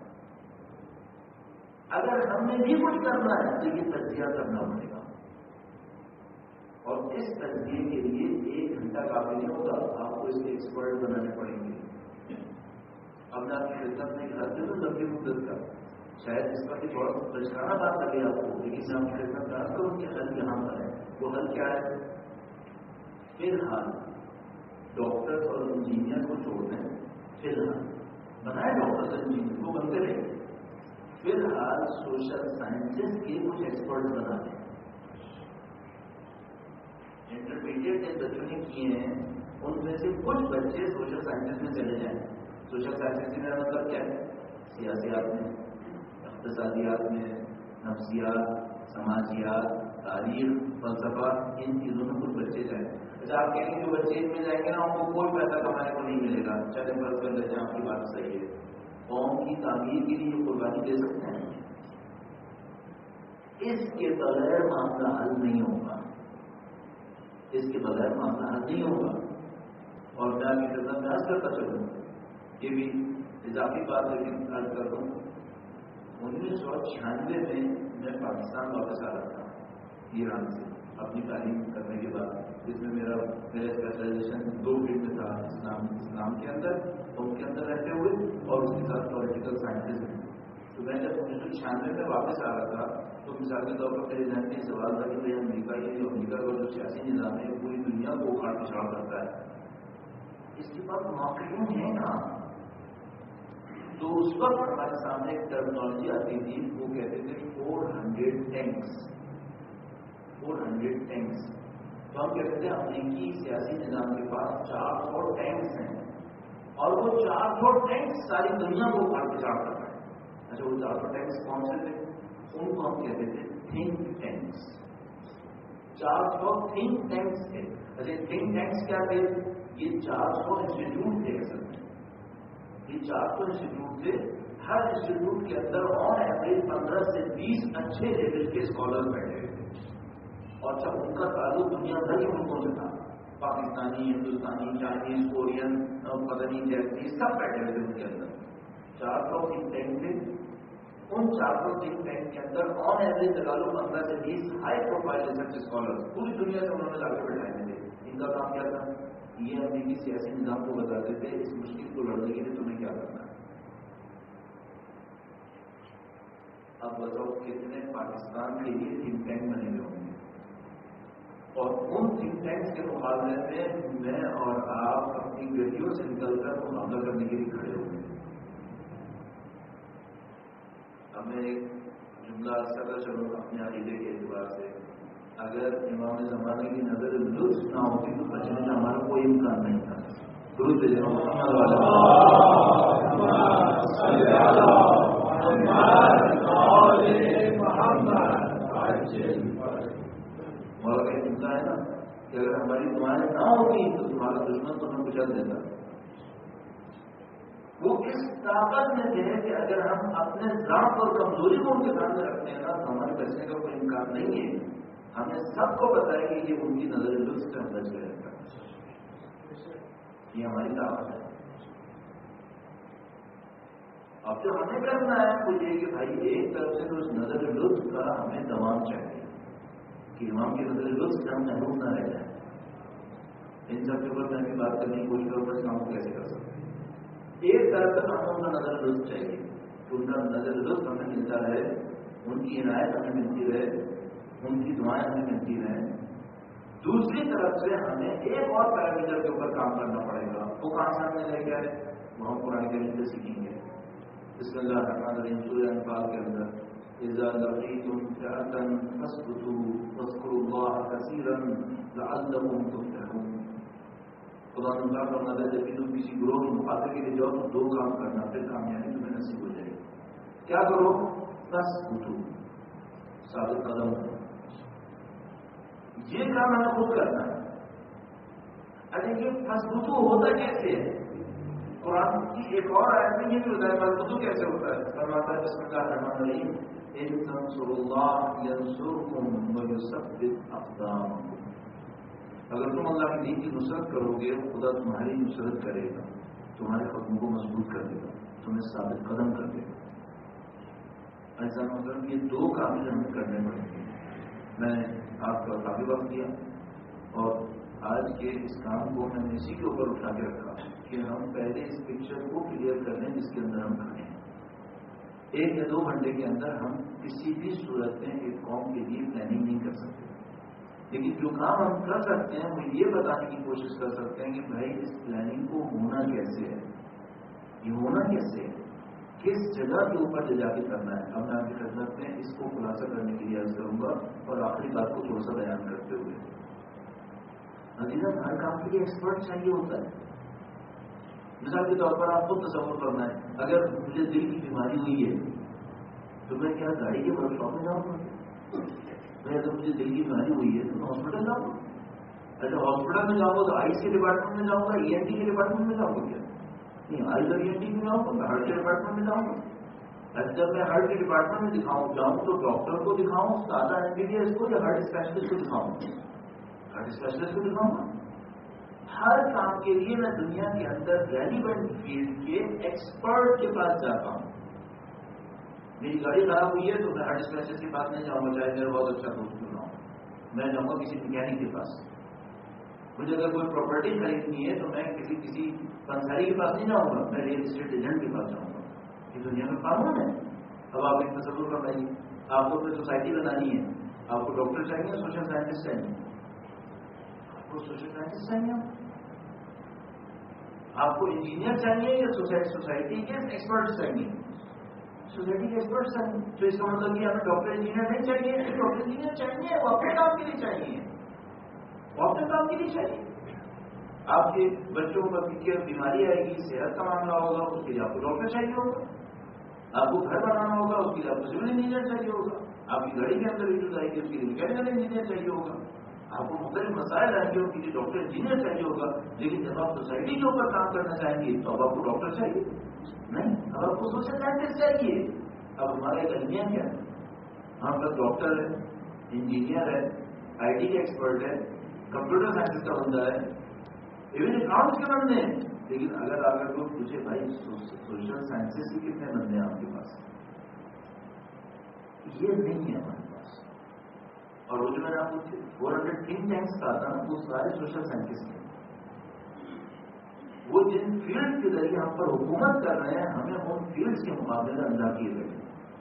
اگر ہم نے بھی کچھ کرنا ہے تو یہ تجزیہ کرنا پڑے گا, اور اس تجزیے کے لیے 1 گھنٹہ کافی نہیں ہوگا, آپ کو اس کے ایکسپرٹ بنانے پڑیں گے. اب میں آپ کی خدمت میں گھر سے تو لمبی مدت کا شاید اس کا بھی بہت بچکانا بات لگے آپ کو, لیکن میں آپ کی خدمت میں آتا ہوں کہ حل یہاں پر ہے. وہ حل کیا ہے؟ فی الحال ڈاکٹر اور انجینئر کو چھوڑ دیں, فی الحال بنائے ڈاکٹر اور انجینئر کو بنتے رہے, فی الحال سوشل سائنسز کے کچھ ایکسپرٹ بنا دیں. انٹرمیڈیٹ جن بچوں نے کیے ہیں ان میں سے کچھ بچے سوشل سائنسز میں چلے جائیں. سوشل سائنسز سے میرا مطلب کیا ہے؟ سیاسیات میں, اقتصادیات میں, نفسیات, سماجیات, تاریخ, فلسفہ, ان چیزوں میں کچھ بچے جائیں. اچھا, آپ کہیں گے جو بچے ان میں جائیں گے نا ان کو کوئی پیسہ کمانے کو نہیں ملے گا. چلے فرض کر لیتے ہیں آپ کی بات صحیح ہے, قوم کی تعمیر کے لیے قربانی دے سکتے ہیں. اس کے بغیر معاملہ حل نہیں ہوگا, اس کے بغیر معاملہ حل نہیں ہوگا. اور میں آپ کی خدمت میں عرض کرتا چلوں, یہ بھی اضافی بات لیکن عرض کر دوں, 1996 میں پاکستان واپس آ رہا تھا ایران سے اپنی تعلیم کرنے کے بعد, جس میں میرا اسپیشلائزیشن 2 فیلڈ میں تھا, اسلام کے اندر, ان کے اندر رہتے ہوئے, اور اس کے ساتھ پولیٹیکل سائنسز میں. تو میں جب 1996 میں واپس آ رہا تھا تو مثال کے طور پر میرے ذہن میں سوال تھا کہ بھائی امریکہ کا جو سیاسی نظام ہے پوری دنیا کو اکھاڑ پچھاڑ کرتا ہے, اس کے بعد موقعوں ہیں نا. تو اس وقت ہمارے سامنے ایک ٹرمنالوجی آتی تھی, وہ کہتے تھے 400 ٹینکس. 400 ٹینکس. تو ہم کہتے تھے امریکی سیاسی نظام کے پاس 400 اور وہ 400 ٹینکس ساری دنیا کو اکھاڑ کے چاڑ کر رہے ہیں. اچھا وہ 400 ٹینکس کون سے تھے؟ ان کو ہم کہتے تھے تھنک ٹینکس. 400 تھنک ٹینکس تھے. اچھا تھنک ٹینکس کیا تھے؟ یہ 400 انسٹیٹیوٹ تھے. اصل میں یہ 400 انسٹیٹیوٹ تھے. ہر انسٹیٹیوٹ کے اندر آن ایوریج 15 سے 20 اچھے لیول کے اسکالر بیٹھے ہوئے تھے. اور جب ان کا تعلق دنیا بھر کے ملکوں سے تھا، پاکستانی، ہندوستانی، چائنیز، کورین، پتہ نہیں جیپنیز، سب بیٹھے ہوئے تھے ان کے اندر. 400 تھنک ٹینک تھے. ان 400 تھنک ٹینک کے اندر آن ایوریج لگا لو 15 سے 20 ہائی پروفائل ریسرچ اسکالر پوری دنیا سے انہوں نے لا کے بیٹھائے تھے. ان کا کام کیا تھا؟ یہ امریکی سیاسی نظام کو بتاتے تھے اس مشکل کو لڑنے کے لیے تمہیں کیا کرنا ہے. اب بتاؤ کتنے پاکستان کے لیے تھنک ٹینک بنے ہوئے ہوں گے. اور ان تھنک ٹینکس کے مقابلے میں میں اور آپ اپنی گلیوں سے نکل کر مقابلہ کرنے کے لیے کھڑے ہوئے. اب میں ایک جملہ کرتا چلوں اپنے عقیدے کے اعتبار سے. اگر امام زمانے کی نظر لطف نہ ہوتی تو بچنے کا ہمارا کوئی امکان نہیں تھا. درود مولا کا جملہ ہے نا کہ اگر ہماری دعائیں نہ ہوتی تو تمہارا دشمن تو ہمیں کچل دیتا. وہ اس طاقت میں تھے کہ اگر ہم اپنے ذات اور کمزوری کو ان کے سامنے رکھتے ہیں نا تو ہمارے بچنے کا کوئی امکان نہیں ہے. ہمیں سب کو پتا ہے کہ یہ ان کی نظر لطف سے ہم بچ گئے. یہ ہماری طاقت ہے. اب جو ہمیں کرنا ہے وہ یہ کہ بھائی ایک طرف سے تو اس نظر لطف کا ہمیں دوام چاہیے کہ امام کی نظر لطف سے ہم محروم نہ رہ جائیں. ان سب کے اوپر میں بھی بات کرنے کی کوشش کروں اس کام کو کیسے کر سکتے ہیں. ایک طرف سے ہم ان کا نظر لطف چاہیے کہ ان کا نظر لطف ہمیں ملتا رہے، ان کی عنایت ہمیں ملتی رہے، ان کی دعائیں ہمیں ملتی رہیں. دوسری طرف سے ہمیں ایک اور پیرامیٹر کے اوپر کام کرنا پڑے گا. وہ کہاں سے ہمیں لے کے آئے؟ وہ ہم قرآن کریم سے سیکھیں گے. بسم اللہ الرحمن الرحیم سورہ انفال کے اندر اذا لقیتم فئة فاثبتوا واذکروا اللہ کثیرا لعلکم تفلحون. خدا نے فرمایا جب بھی تم کسی گروہ کے مقابلے کے لیے جاؤ تو دو کام کرنا، پھر کامیابی تمہیں نصیب ہو جائے گی. کیا کرو؟ فاثبتوا، ثابت قدم ہو. یہ کام ہمیں خود کرنا ہے. اچھا یہ فاثبتوا ہوتا کیسے ہے؟ قرآن کی ایک اور آیت میں یہ بھی ہوتا ہے فاثبتوا کیسے ہوتا ہے. فرماتا ہے بسم اللہ الرحمن الرحیم ان تنصروا اللہ ینصرکم ویثبت اقدامکم. اگر تم اللہ کے دین کی نصرت کرو گے خدا تمہاری نصرت کرے گا، تمہارے قدموں کو مضبوط کر دے گا، تمہیں ثابت قدم کر دے گا. ایسا مطلب یہ دو کام ہمیں کرنے پڑیں گے. میں نے آپ کا کافی وقت دیا اور آج کے اس کام کو میں نے اسی کے اوپر اٹھا کے رکھا کہ ہم پہلے اس پکچر کو کلیئر کر لیں جس کے اندر ہم کھڑے ہیں. 1 یا 2 گھنٹے کے اندر ہم کسی بھی صورت میں ایک قوم کے لیے پلاننگ نہیں کر سکتے، لیکن جو کام ہم کر سکتے ہیں وہ یہ بتانے کی کوشش کر سکتے ہیں کہ بھائی اس پلاننگ کو ہونا کیسے ہے، یہ ہونا کیسے ہے، کس جگہ کے اوپر لے جا کے کرنا ہے. اب میں آپ کی خدمت میں اس کو خلاصہ کرنے کے لیے عرض کروں گا اور آخری بات کو تھوڑا سا بیان کرتے ہوئے. عزیزاً ہر کام کے لیے ایکسپرٹ چاہیے ہوتا ہے. مثال کے طور پر آپ کو تصور کرنا ہے اگر مجھے دل کی بیماری ہوئی ہے تو میں کیا گاڑی کے ورک شاپ میں جاؤں گا؟ میں اگر مجھے دل کی بیماری ہوئی ہے تو میں ہاسپٹل جاؤں گا. اچھا ہاسپٹل میں جاؤں گا تو آئیس کے ڈپارٹمنٹ میں جاؤں گا، ENT کے ڈپارٹمنٹ میں جاؤں گا کیا؟ نہیں، آئیس اور ENT میں جاؤں گا، میں ہارٹ کے ڈپارٹمنٹ میں جاؤں گا. اچھا جب میں ہارٹ کے ڈپارٹمنٹ میں جاؤں تو ڈاکٹر کو دکھاؤں، سادہ MBBS کو، یا ہارٹ اسپیشلسٹ کو دکھاؤں؟ ہارٹ اسپیشلسٹ کو دکھاؤں گا. ہر کام کے لیے میں دنیا کے اندر ریلیونٹ فیلڈ کے ایکسپرٹ کے پاس جاتا ہوں. میری گاڑی خراب ہوئی ہے تو میں ہارٹ اسپیشلسٹ کے پاس نہیں جاؤں گا، چاہے میرا بہت اچھا دوست کیوں نہ ہو. میں جاؤں گا کسی میکینک کے پاس. مجھے اگر کوئی پراپرٹی خریدنی ہے تو میں کسی پنساری کے پاس نہیں جاؤں گا، میں ریئل اسٹیٹ ایجنٹ کے پاس جاؤں گا. یہ دنیا میں قانون ہے. اب آپ ایک تصور کرائیے، آپ کو اپنی سوسائٹی بنانی ہے، آپ کو ڈاکٹر چاہیے، سوشل سائنٹسٹ چاہیے. آپ کو سوشل سائنٹسٹ چاہیے، آپ کو انجینئر چاہیے یا سوسائٹی کے ایکسپرٹ چاہیے؟ سوسائٹی کے ایکسپرٹ چاہیے. تو اس کا مطلب کہ ہمیں ڈاکٹر انجینئر نہیں چاہیے. ڈاکٹر انجینئر چاہیے، وہ اپنے کام کے لیے چاہیے، وہ اپنے کام کے لیے چاہیے. آپ کے بچوں پر بیماری آئے گی، صحت کا معاملہ ہوگا، اس کے لیے آپ کو ڈاکٹر چاہیے ہوگا. آپ کو گھر بنانا ہوگا، اس کے لیے آپ کو سول انجینئر چاہیے ہوگا. آپ کی گاڑی کے اندر ایشوز آئے گی، اس کے لیے میکینیکل انجینئر چاہیے ہوگا. آپ کو مختلف مسائل آئیں گے، اس کے لیے ڈاکٹر انجینئر چاہیے ہوگا. لیکن جب آپ سوسائٹی کے اوپر کام کرنا چاہیں گے تو اب آپ کو ڈاکٹر چاہیے نہیں، اب آپ کو سوشل سائنٹسٹ چاہیے. اب ہمارا ایک المیہ کیا ہے، ہم بس ڈاکٹر ہے، انجینئر ہے، آئی ٹی کا ایکسپرٹ ہے، کمپیوٹر سائنس کا بندہ ہے، ایون اکاؤنٹس کے بندے ہیں. لیکن اگر آپ کو پوچھے بھائی سوشل سائنسز کے کتنے بندے ہیں آپ کے پاس، یہ نہیں ہے ہمارے پاس. اور وہ جو میں نے آپ کو 400 تھنک ٹینکس کہا تھا نا، وہ سارے سوشل سائنٹسٹ ہیں. وہ جن فیلڈ کے ذریعے ہم پر حکومت کر رہے ہیں، ہمیں ان فیلڈس کے مقابلے میں انداز کیے گئے.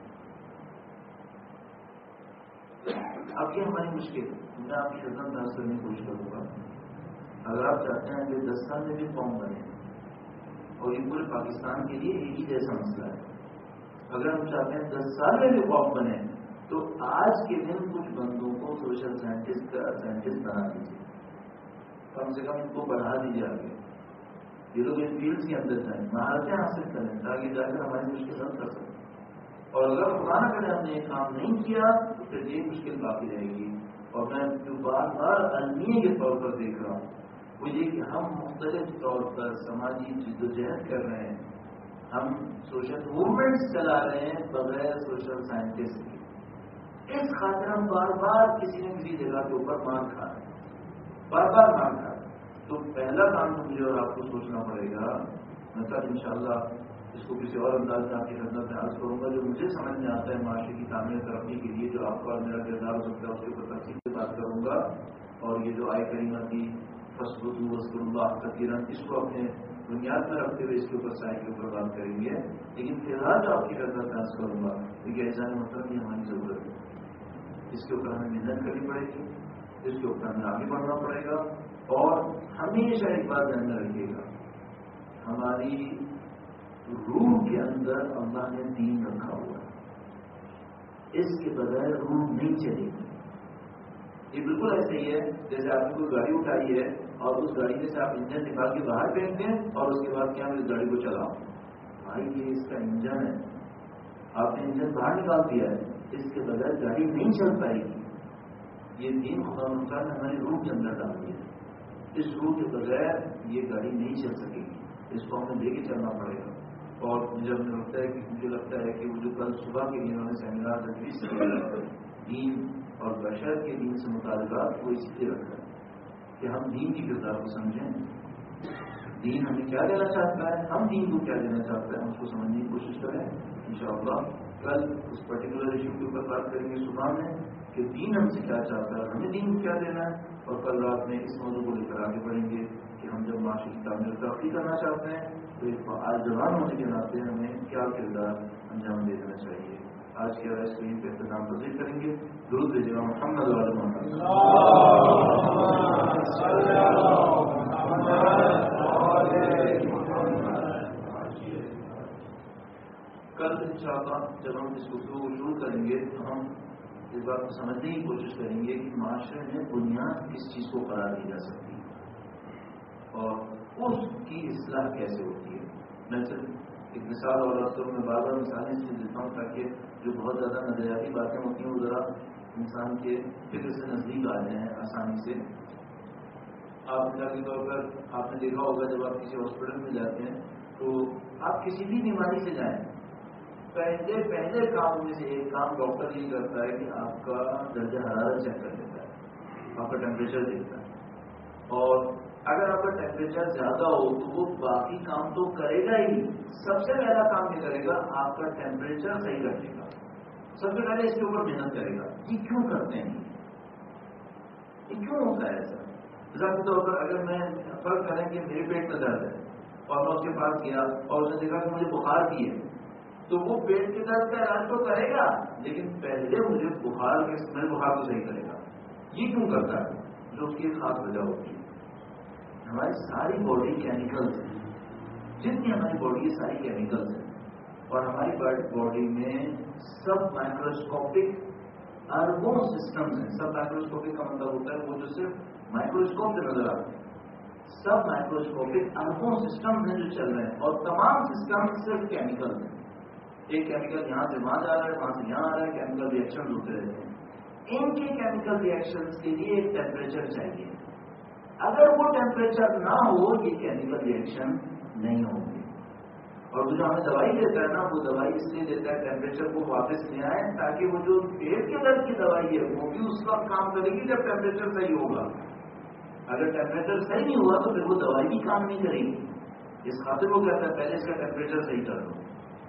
اب یہ ہماری مشکل ہے. میں آپ کی خدمت درج کرنے کی کوشش کروں گا. اگر آپ چاہتے ہیں کہ 10 سال میں بھی قوم بنے، اور یہ پورے پاکستان کے لیے ایک ہی جیسا مسئلہ ہے، اگر ہم چاہتے ہیں 10 سال میں بھی قوم بنے تو آج کے دن کچھ بندوں کو سوشل سائنٹسٹ بنا دیجیے، کم سے کم ان کو بڑھا دیجیے آگے. یہ لوگ ان فیلڈس کے اندر جائیں، مہارتیں حاصل کریں تاکہ جا کر ہماری مشکل حل کر سکیں. اور اگر خدا نہ کرے ہم نے یہ کام نہیں کیا تو پھر یہ مشکل باقی رہے گی. اور میں جو بار بار المیہ کے طور پر دیکھ رہا ہوں وہ یہ کہ ہم مختلف طور پر سماجی جدوجہد کر رہے ہیں، ہم سوشل موومنٹس چلا رہے ہیں بغیر سوشل سائنٹسٹ کے. اس خاطر ہم بار بار کسی نہ کسی جگہ کے اوپر مار کھا رہے ہیں، بار بار مار کھا رہے ہیں. تو پہلا کام تو مجھے اور آپ کو سوچنا پڑے گا. میں کل انشاءاللہ اس کو کسی اور انداز میں آپ کی خدمت میں عرض کروں گا جو مجھے سمجھ میں آتا ہے معاشرے کی تعمیر ترقی کے لیے، جو آپ کا اور میرا کردار ہو سکتا ہے اس کے اوپر تفصیل سے بات کروں گا. اور یہ جو آئے کریمہ کی فصل وسکر اللہ کثیرن، اس کو اپنے بنیاد میں رکھتے ہوئے اس کے اوپر سائے کے اوپر بات کریں گے. لیکن فی الحال جو آپ کی خدمت میں عرض کروں گا کہ ایسا مطلب یہ ہماری ضرورت ہے. اس کے اوپر ہمیں محنت کرنی پڑے گی، اس کے اوپر ہمیں آگے بڑھنا پڑے گا. اور ہمیشہ ایک بات ذہن میں رکھیے گا، ہماری روح کے اندر اللہ نے دین رکھا ہوا ہے، اس کے بغیر روح نہیں چلے گی. یہ بالکل ایسے ہی ہے جیسے آپ نے کوئی گاڑی اٹھائی ہے اور اس گاڑی میں سے آپ انجن نکال کے باہر پھینک دیں اور اس کے بعد کیا اس گاڑی کو چلاؤ. بھائی یہ اس کا انجن ہے، آپ نے انجن باہر نکال دیا ہے، اس کے بغیر گاڑی نہیں چل پائے گی. یہ دین خدا تعالیٰ نے ہماری روح کے اندر ڈال دیا ہے، اس روح کے بغیر یہ گاڑی نہیں چل سکے گی. اس کو ہمیں لے کے چلنا پڑے گا. اور مجھے لگتا ہے کہ وہ جو کل صبح کے لیے انہوں نے سیمینار تجویز کیا دین اور بشر کے دین سے متعلقات، وہ اسی لیے رکھا ہے کہ ہم دین کی کردار کو سمجھیں، دین ہمیں کیا دینا چاہتا ہے، ہم دین کو کیا دینا چاہتا ہے، ہم اس کو سمجھنے کی کوشش کریں. انشاءاللہ کل اس پرٹیکولر ایشو کے اوپر بات کریں گے صبح میں کہ دین ہم سے کیا چاہتا ہے، ہمیں دین کو کیا دینا ہے. اور کل رات میں اس موضوع کو لے کر آگے بڑھیں گے کہ ہم جب معاشی کی تعمیر ترقی کرنا چاہتے ہیں تو ایک فعال جوان ہونے کے ناطے ہمیں کیا کردار انجام دے دینا چاہیے. آج کے رائے اسکرین پہ اختتام پذیر کریں گے. درود بھیجیے محمد وعلی محمد. کل انشاءاللہ جب ہم اس گفتگو کو شروع کریں گے تو ہم اس بات کو سمجھنے کی کوشش کریں گے کہ معاشرے میں بنیاد کس چیز کو قرار دی جا سکتی ہے اور اس کی اصلاح کیسے ہوتی ہے. میں صرف ایک مثال اور اکثر میں بار بار مثالیں اس لیے دیتا ہوں تاکہ جو بہت زیادہ نظریاتی باتیں ہوتی ہیں وہ ذرا انسان کے فکر سے نزدیک آ جائیں آسانی سے. آپ مثال کے طور پر آپ نے دیکھا ہوگا جب آپ کسی ہاسپٹل میں جاتے ہیں تو آپ کسی بھی بیماری سے جائیں، پہلے کام میں سے ایک کام ڈاکٹر یہ کرتا ہے کہ آپ کا درجہ حرارت چیک کر لیتا ہے، آپ کا ٹیمپریچر دیکھتا ہے. اور اگر آپ کا ٹیمپریچر زیادہ ہو تو وہ باقی کام تو کرے گا ہی، سب سے پہلا کام یہ کرے گا آپ کا ٹیمپریچر صحیح رکھے گا، سب سے پہلے اس کے اوپر محنت کرے گا. یہ کیوں کرتے ہیں، یہ کیوں ہوتا ہے ایسا؟ مثال کے طور پر اگر میں فرض کریں کہ میرے پیٹ میں درد ہے اور میں اس کے پاس گیا اور اس نے دیکھا کہ مجھے بخار بھی ہے تو وہ پیٹ کے درد کا علاج تو کرے گا لیکن پہلے مجھے بخار کو صحیح کرے گا. یہ کیوں کرتا ہے؟ جو اس کی ایک خاص وجہ ہوتی ہے. ہماری ساری باڈی کیمیکلز ہیں، جتنی ہماری باڈی ہے ساری کیمیکلز ہیں اور ہماری باڈی میں سب مائکروسکوپک اربوں سسٹمز ہیں. سب مائکروسکوپک کا مطلب ہوتا ہے وہ جو صرف مائکروسکوپ سے نظر آتے ہیں. سب مائکروسکوپک اربوں سسٹم ہیں جو چل رہے ہیں، اور تمام سسٹم صرف کیمیکل ہیں. ایک کیمیکل یہاں سے وہاں جا رہا ہے، وہاں سے یہاں آ رہا ہے، کیمیکل ریئیکشن ہوتے رہتے ہیں. ان کے کیمیکل ریئیکشن کے لیے ایک ٹیمپریچر چاہیے. اگر وہ ٹیمپریچر نہ ہو یہ کیمیکل ریئیکشن نہیں ہوگی. اور جو ہمیں دوائی دیتا ہے نا، وہ دوائی اس لیے دیتا ہے ٹیمپریچر کو واپس لے آئے تاکہ وہ جو پیٹ کے درد کی دوائی ہے وہ بھی اس وقت کام کرے گی جب ٹیمپریچر صحیح ہوگا. اگر ٹیمپریچر صحیح نہیں ہوا تو پھر وہ دوائی بھی کام نہیں کرے گی. اس خاطر وہ کہتا ہے پہلے اس کا ٹیمپریچر صحیح کر دو.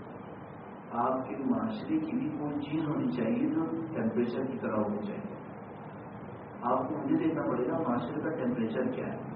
آپ کے معاشرے کی بھی کوئی چیز ہونی چاہیے جو ٹیمپریچر کی طرح ہونی چاہیے. آپ کو مجھے دیکھنا پڑے گا معاشرے کا ٹیمپریچر کیا ہے.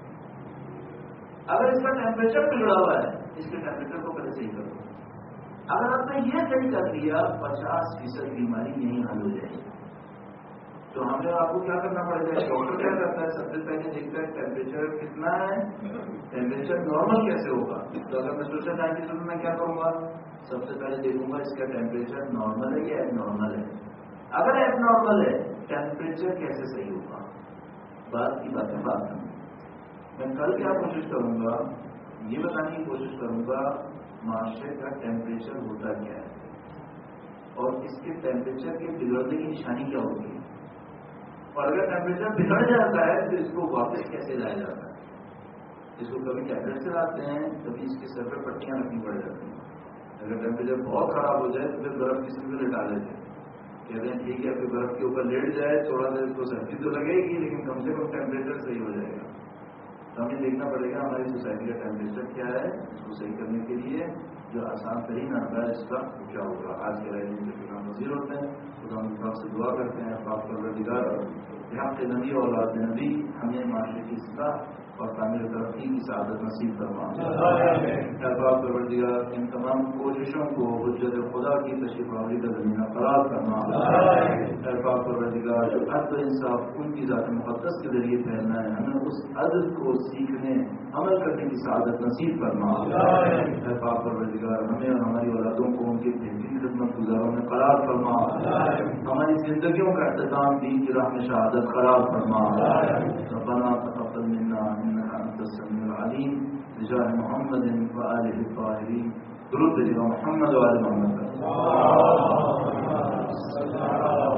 اگر اس کا ٹیمپریچر بگڑا ہوا ہے اس کے ٹیمپریچر کو پہلے صحیح کرو. اگر آپ نے یہ صحیح کر دیا 50% بیماری نہیں حل ہو جائے گی. تو ہمیں آپ کو کیا کرنا پڑے گا؟ ڈاکٹر کیا کرتا ہے؟ سب سے پہلے دیکھتا ہے ٹیمپریچر کتنا ہے، ٹیمپریچر نارمل کیسے ہوگا. تو اگر میں سوشل سائنٹسٹ میں کیا کروں گا؟ سب سے پہلے دیکھوں گا اس کا ٹیمپریچر نارمل ہے یا ایب نارمل ہے. اگر ایب نارمل ہے ٹیمپریچر کیسے صحیح ہوگا؟ بات کی باتیں بات کروں. میں کل کیا کوشش کروں گا؟ یہ بتانے کی کوشش کروں گا معاشرے کا ٹیمپریچر ہوتا کیا ہے اور اس کے ٹیمپریچر کے بگڑنے کی نشانی کیا ہوتی ہے. اور اگر ٹیمپریچر بگڑ جاتا ہے تو اس کو واپس کیسے لایا جاتا ہے. اس کو کبھی ٹیبلٹ سے لاتے ہیں، کبھی اس کے سر پہ پٹیاں رکھنی پڑ جاتی ہیں. اگر ٹیمپریچر بہت خراب ہو جائے تو پھر برف کسی پہ لٹا دیتے ہیں. کہتے ہیں ٹھیک ہے پھر برف کے اوپر لیٹ جائے، تھوڑا دیر اس کو سردی تو لگے گی لیکن کم سے کم ٹیمپریچر صحیح ہو جائے گا. تو ہمیں دیکھنا پڑے گا ہماری سوسائٹی کا ٹیمپریچر کیا ہے. اس کو صحیح کرنے کے لیے جو آسان ترین آتا ہے اس کا کیا ہوگا. آج کے رائے جو فکر وزیر ہوتے ہیں خدا ہم طرف سے دعا کرتے ہیں پاک پروردگار یہاں کے نبی اور اولاد نبی ہمیں معاشرے کی اصلاح اور تعمیر ترقی کی سعادت نصیب فرما. پاک پروردگار ان تمام کوششوں کو حجت خدا کی تشریف آوری کا زمینہ قرار کرنا. پاک پروردگار جو عدل انصاف ان کی ذات مقدس کے ذریعے پھیلنا ہے ہمیں اس عدل کو سیکھنے عمل کرنے کی سعادت نصیب فرما. پاک پروردگار ہمیں اور ہماری اولادوں کو ان کے بہترین خدمت گزاروں میں قرار فرما. ہماری زندگیوں کا اختتام دین کی راہ میں شہادت قرار فرما. ربنا تقبل منا انك انت السميع العليم بجاه محمد وآله الطاهرين. درود بجاه محمد وآل محمد.